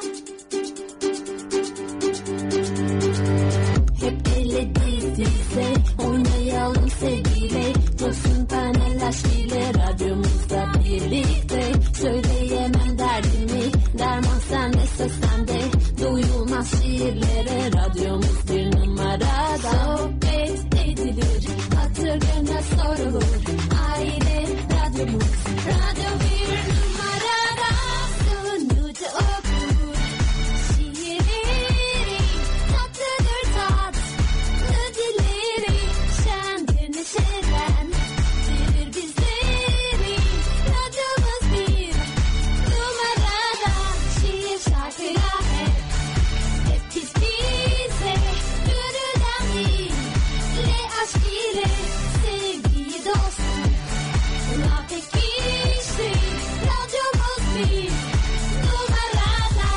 Hep elle diz dize oynayalım sevgiyle, coşsun panel aşk ile radyomuzda birlikte. Söyleyemem derdimi, derman sende, söz sende, duyulmaz şiirlere radyomuz bir numarada. Sohbet edilir, hatır gönle sorulur, aile radyomuz, radyo bir numarada. Sunucu okur şiirleri, tatlıdır tatlı dilleri, şendir neşelendirir bizleri. Radyomuz bir numarada, şiir şarkıyla hep, hep biz bize, gönülden dille, aşk ile, sevgiyi dostum, buna pek kişi, radyomuz bir numarada.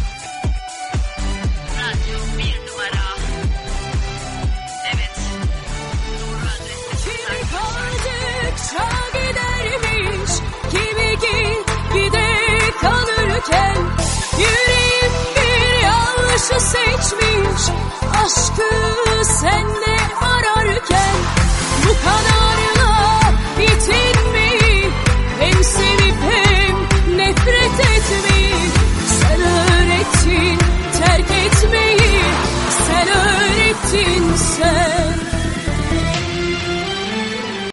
Radyo bir numara. Evet. Doğru adreste Kimi kaldıkça gidermiş, kimi git gide kalırken, yüreğim bir yanlışı seçmiş, aşkı sende